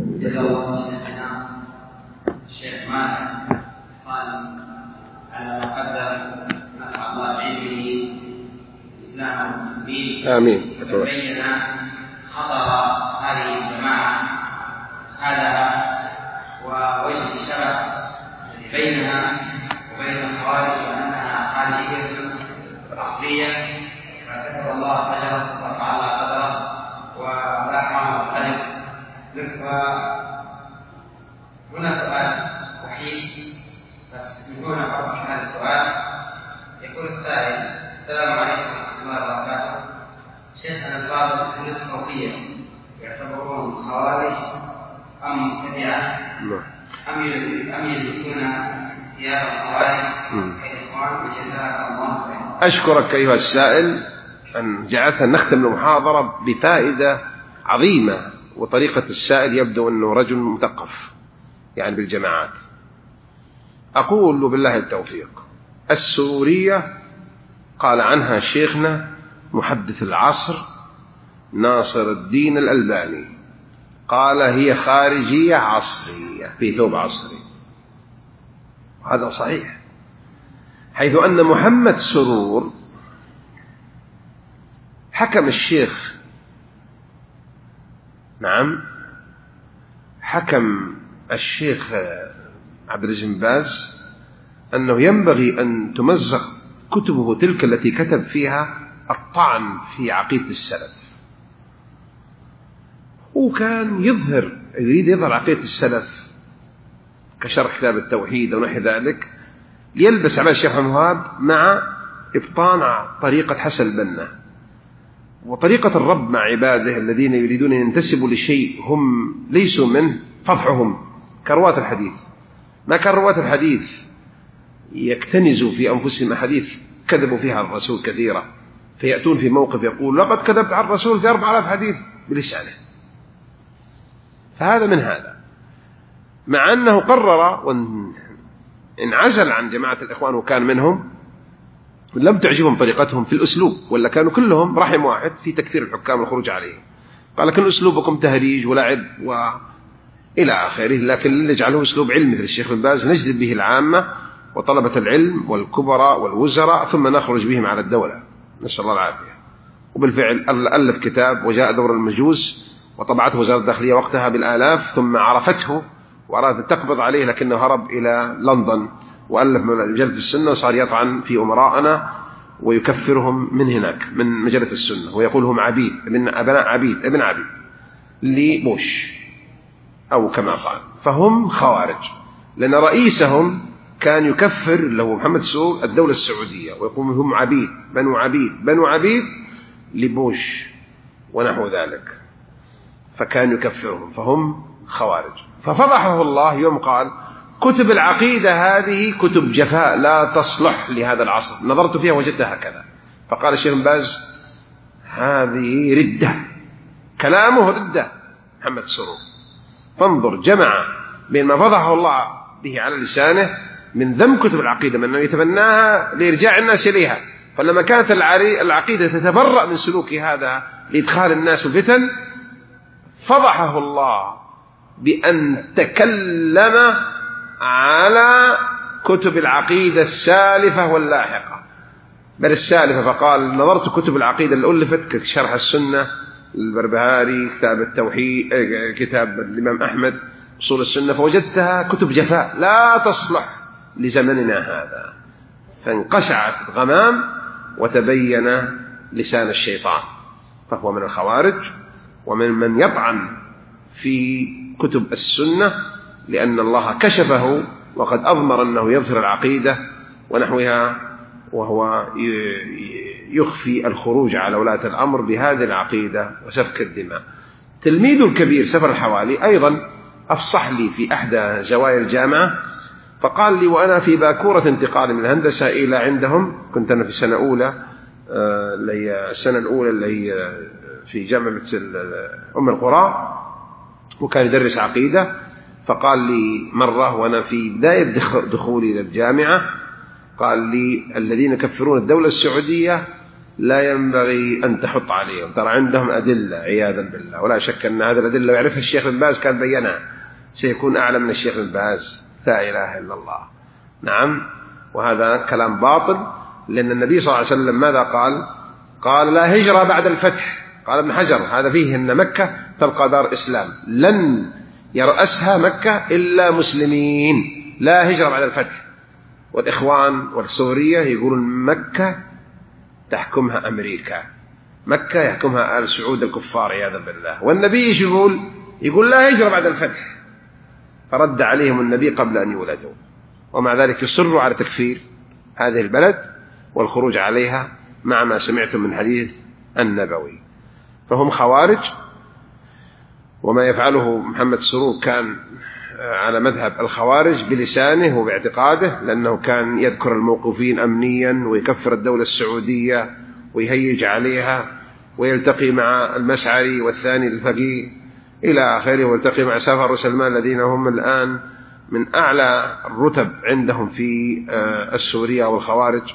الشيخ مالك قال: على ما قدر نفع الله بعلمه إسلام المسلمين. آمين. بين خطر هذه الجماعة هذا ووجه الشبه الذي بينها وبين الخوارج، وأنها خارجية أصلية، فكتب الله أجره ورفع الله قدره وأكرمه القدر. هنا سؤال وحيد بس من دون فقط هذا السؤال. يقول السائل: السلام عليكم ورحمة الله وبركاته. شيخنا الفاضل، هل الصوفية يعتبرون خوارج أم مبتدعة أم يلبسون ثياب الخوارج كالإخوان؟ وجزاك الله خيرا. أشكرك أيها السائل أن جعلتنا نختم المحاضرة بفائدة عظيمة. وطريقة السائل يبدو أنه رجل مثقف يعني بالجماعات. أقول بالله التوفيق. السرورية قال عنها شيخنا محدث العصر ناصر الدين الألباني، قال: هي خارجية عصرية في ثوب عصري. هذا صحيح، حيث أن محمد سرور حكم الشيخ، نعم، حكم الشيخ عبد العزيز بن باز أنه ينبغي أن تمزق كتبه تلك التي كتب فيها الطعن في عقيدة السلف. وكان يريد يظهر عقيدة السلف كشرح كتاب التوحيد ونحو ذلك، يلبس على الشيخ محمد وهاب مع إبطان طريقة حسن البنا وطريقة الرب مع عباده الذين يريدون أن ينتسبوا لشيء هم ليسوا منه، فضحهم كرواة الحديث. ما كان رواة الحديث يكتنزوا في أنفسهم أحاديث كذبوا فيها عن الرسول كثيرا، فيأتون في موقف يقول: لقد كذبت عن الرسول في 4000 حديث بلسانه. فهذا من هذا، مع أنه قرر وانعزل عن جماعة الإخوان وكان منهم، لم تعجبهم طريقتهم في الأسلوب، ولا كانوا كلهم رحم واحد في تكثير الحكام والخروج عليه. قال: لكن أسلوبكم تهريج ولعب وإلى آخره، لكن نجعله أسلوب علم مثل الشيخ بن باز نجذب به العامة وطلبة العلم والكبراء والوزراء ثم نخرج بهم على الدولة. نسأل الله العافية. وبالفعل ألف كتاب وجاء دور المجوس وطبعته وزارة الداخلية وقتها بالآلاف، ثم عرفته وأرادت تقبض عليه لكنه هرب إلى لندن وألف مجلة السنة وصار يطعن في أمراءنا ويكفرهم من هناك من مجلة السنة ويقول هم عبيد أبناء عبيد ابن عبيد لبوش أو كما قال. فهم خوارج لأن رئيسهم كان يكفر له محمد سرور الدولة السعودية ويقول هم عبيد بنو عبيد لبوش ونحو ذلك، فكان يكفرهم فهم خوارج. ففضحه الله يوم قال كتب العقيدة هذه كتب جفاء لا تصلح لهذا العصر، نظرت فيها وجدتها هكذا. فقال الشيخ بن باز هذه ردة، كلامه ردة محمد سرور. فانظر جمع بين ما فضحه الله به على لسانه من ذم كتب العقيدة من أنه يتبناها لإرجاع الناس إليها، فلما كانت العقيدة تتبرأ من سلوك هذا لإدخال الناس الفتن فضحه الله بأن تكلم على كتب العقيدة السالفة واللاحقة، بل السالفة فقال نظرت كتب العقيدة اللي ألفت كشرح السنة البربهاري، كتاب التوحيد، كتاب الإمام أحمد أصول السنة، فوجدتها كتب جفاء لا تصلح لزمننا هذا، فانقشعت الغمام وتبين لسان الشيطان. فهو من الخوارج ومن من يطعن في كتب السنة لأن الله كشفه وقد أضمر أنه يظهر العقيدة ونحوها، وهو يخفي الخروج على ولاة الأمر بهذه العقيدة وسفك الدماء. تلميذ الكبير سفر الحوالي أيضا أفصح لي في أحدى زوايا الجامعة، فقال لي وأنا في باكورة انتقال من الهندسة إلى عندهم، كنت أنا في سنة أولى اللي هي السنة الأولى اللي هي في جامعة أم القرى، وكان يدرس عقيدة. فقال لي مرة وأنا في بداية دخولي للجامعة قال لي الذين يكفرون الدولة السعودية لا ينبغي أن تحط عليهم، ترى عندهم أدلة عياذا بالله، ولا شك أن هذه الأدلة لو يعرفها الشيخ بن باز كان بينها، سيكون أعلى من الشيخ بن باز، لا إله إلا الله. نعم، وهذا كلام باطل، لأن النبي صلى الله عليه وسلم ماذا قال؟ قال لا هجرة بعد الفتح. قال ابن حجر هذا فيه أن مكة تبقى دار إسلام لن يرأسها مكة إلا مسلمين، لا هجرة بعد الفتح. والإخوان والسورية يقولون مكة تحكمها أمريكا، مكة يحكمها آل سعود الكفار عياذا بالله. والنبي ايش يقول لا هجرة بعد الفتح، فرد عليهم النبي قبل أن يولدوا، ومع ذلك يصروا على تكفير هذه البلد والخروج عليها مع ما سمعتم من حديث النبوي. فهم خوارج، وما يفعله محمد سرور كان على مذهب الخوارج بلسانه وباعتقاده، لأنه كان يذكر الموقوفين أمنيا ويكفر الدولة السعودية ويهيج عليها، ويلتقي مع المسعري والثاني الفقيه إلى آخره، ويلتقي مع سافر وسلمان الذين هم الآن من أعلى الرتب عندهم في السورية والخوارج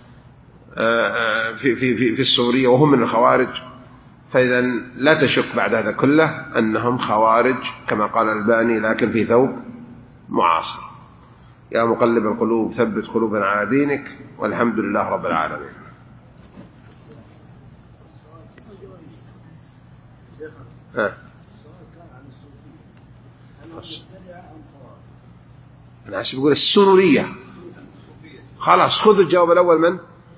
في السورية، وهم من الخوارج. فإذا لا تشك بعد هذا كله أنهم خوارج كما قال الألباني، لكن في ثوب معاصر. يا مقلب القلوب ثبت قلوبنا على دينك، والحمد لله رب العالمين. أنا عشان بقول السرورية، خلاص خذوا الجواب الأول من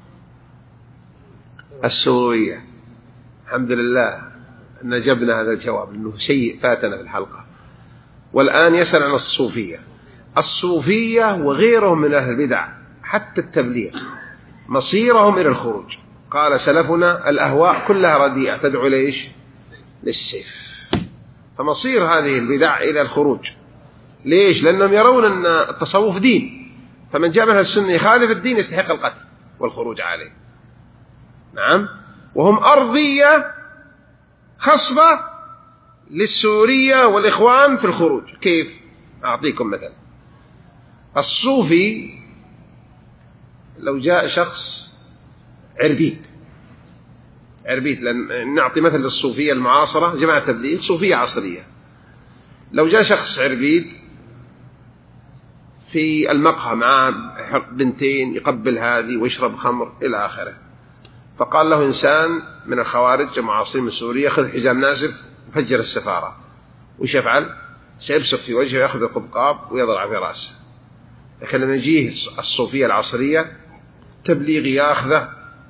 السرورية. الحمد لله أن جبنا هذا الجواب، لأنه شيء فاتنا في الحلقة. والآن يسأل عن الصوفية. الصوفية وغيرهم من أهل البدع حتى التبليغ مصيرهم إلى الخروج. قال سلفنا الأهواء كلها رديئة تدعو ليش؟ للسيف. فمصير هذه البدع إلى الخروج. ليش؟ لأنهم يرون أن التصوف دين، فمن جاء من السنة يخالف الدين يستحق القتل والخروج عليه. نعم، وهم أرضية خصبة للسورية والإخوان في الخروج. كيف؟ أعطيكم مثلا. الصوفي لو جاء شخص عربيد، لأن نعطي مثل للصوفية المعاصرة، جماعة تبليغ صوفية عصرية. لو جاء شخص عربيد في المقهى مع بنتين يقبل هذه ويشرب خمر إلى آخره، فقال له إنسان من الخوارج المعاصرين من سوريا يأخذ حزام ناسف وفجر السفارة، وش يفعل؟ سيبصق في وجهه ويأخذ القبقاب ويضرع في رأسه. لكن لما يجيه الصوفية العصرية تبليغ ياخذه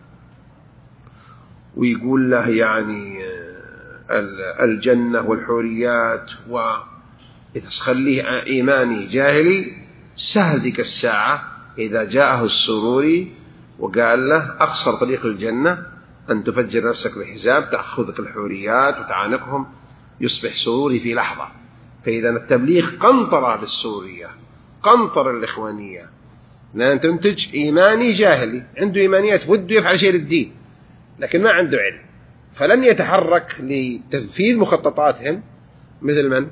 ويقول له يعني الجنة والحوريات، وإذا خليه إيماني جاهلي سهل ذيك الساعة إذا جاءه السروري وقال له أقصر طريق الجنة أن تفجر نفسك بحزام تأخذك الحوريات وتعانقهم، يصبح سروري في لحظة. فإذا التبليغ قنطرة للسورية، قنطرة للإخوانية، لأن تنتج إيماني جاهلي عنده إيمانيات وده يفعل شيء للدين لكن ما عنده علم، فلن يتحرك لتنفيذ مخططاتهم مثل من؟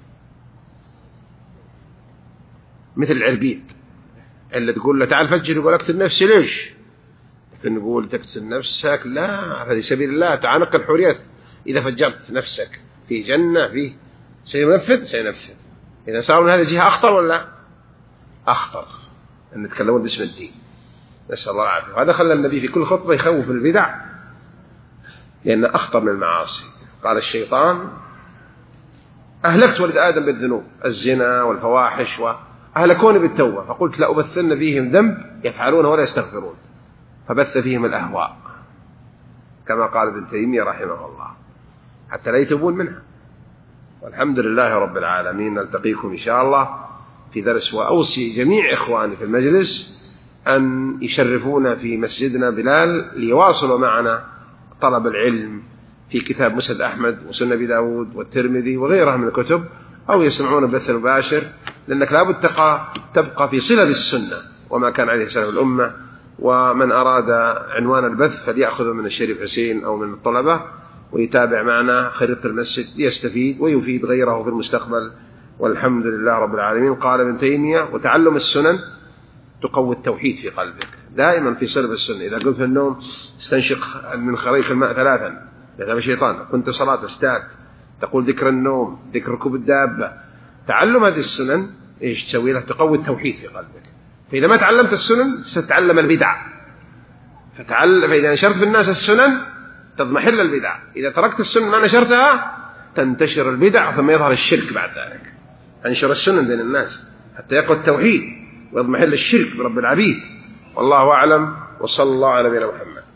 مثل العربيد اللي تقول له تعال فجر يقول اقتل نفسي ليش؟ لكن نقول تقتل نفسك لا، هذه سبيل الله، تعانق الحريات. إذا فجرت نفسك في جنة فيه سينفذ. إذا صار من هذه الجهة أخطر ولا أخطر أن يتكلمون باسم الدين، نسأل الله العافية. وهذا خلى النبي في كل خطبة يخوف البدع لأن أخطر من المعاصي. قال الشيطان أهلكت ولد آدم بالذنوب، الزنا والفواحش، وأهلكوني بالتوبة، فقلت لأبثن فيهم ذنب يفعلون ولا يستغفرون، فبث فيهم الأهواء كما قال ابن تيمية رحمه الله حتى لا يتوبون منها. والحمد لله رب العالمين. نلتقيكم إن شاء الله في درس، وأوصي جميع إخواني في المجلس أن يشرفونا في مسجدنا بلال ليواصلوا معنا طلب العلم في كتاب مسند أحمد وسنن أبي داود والترمذي وغيرها من الكتب، أو يسمعون البث المباشر، لأنك لابد تبقى في صلة بالسنة وما كان عليه سلف الأمة. ومن أراد عنوان البث فليأخذه من الشريف حسين أو من الطلبة ويتابع معنا خريطة المسجد ليستفيد ويفيد غيره في المستقبل. والحمد لله رب العالمين. قال ابن تيمية وتعلم السنن تقوي التوحيد في قلبك، دائما في صلب السنة. إذا قلت في النوم استنشق من خريف الماء 3 يذهب الشيطان، كنت صلاة استات تقول ذكر النوم، ذكر ركوب الدابة. تعلم هذه السنن إيش تسوي له؟ تقوي التوحيد في قلبك. فإذا ما تعلمت السنن ستتعلم البدع، فإذا نشرت في الناس السنن تضمحل البدع، إذا تركت السنن ما نشرتها تنتشر البدع ثم يظهر الشرك بعد ذلك. أنشر السنن بين الناس حتى يقوى التوحيد ويضمحل الشرك برب العبيد. والله أعلم، وصلى الله على نبينا محمد.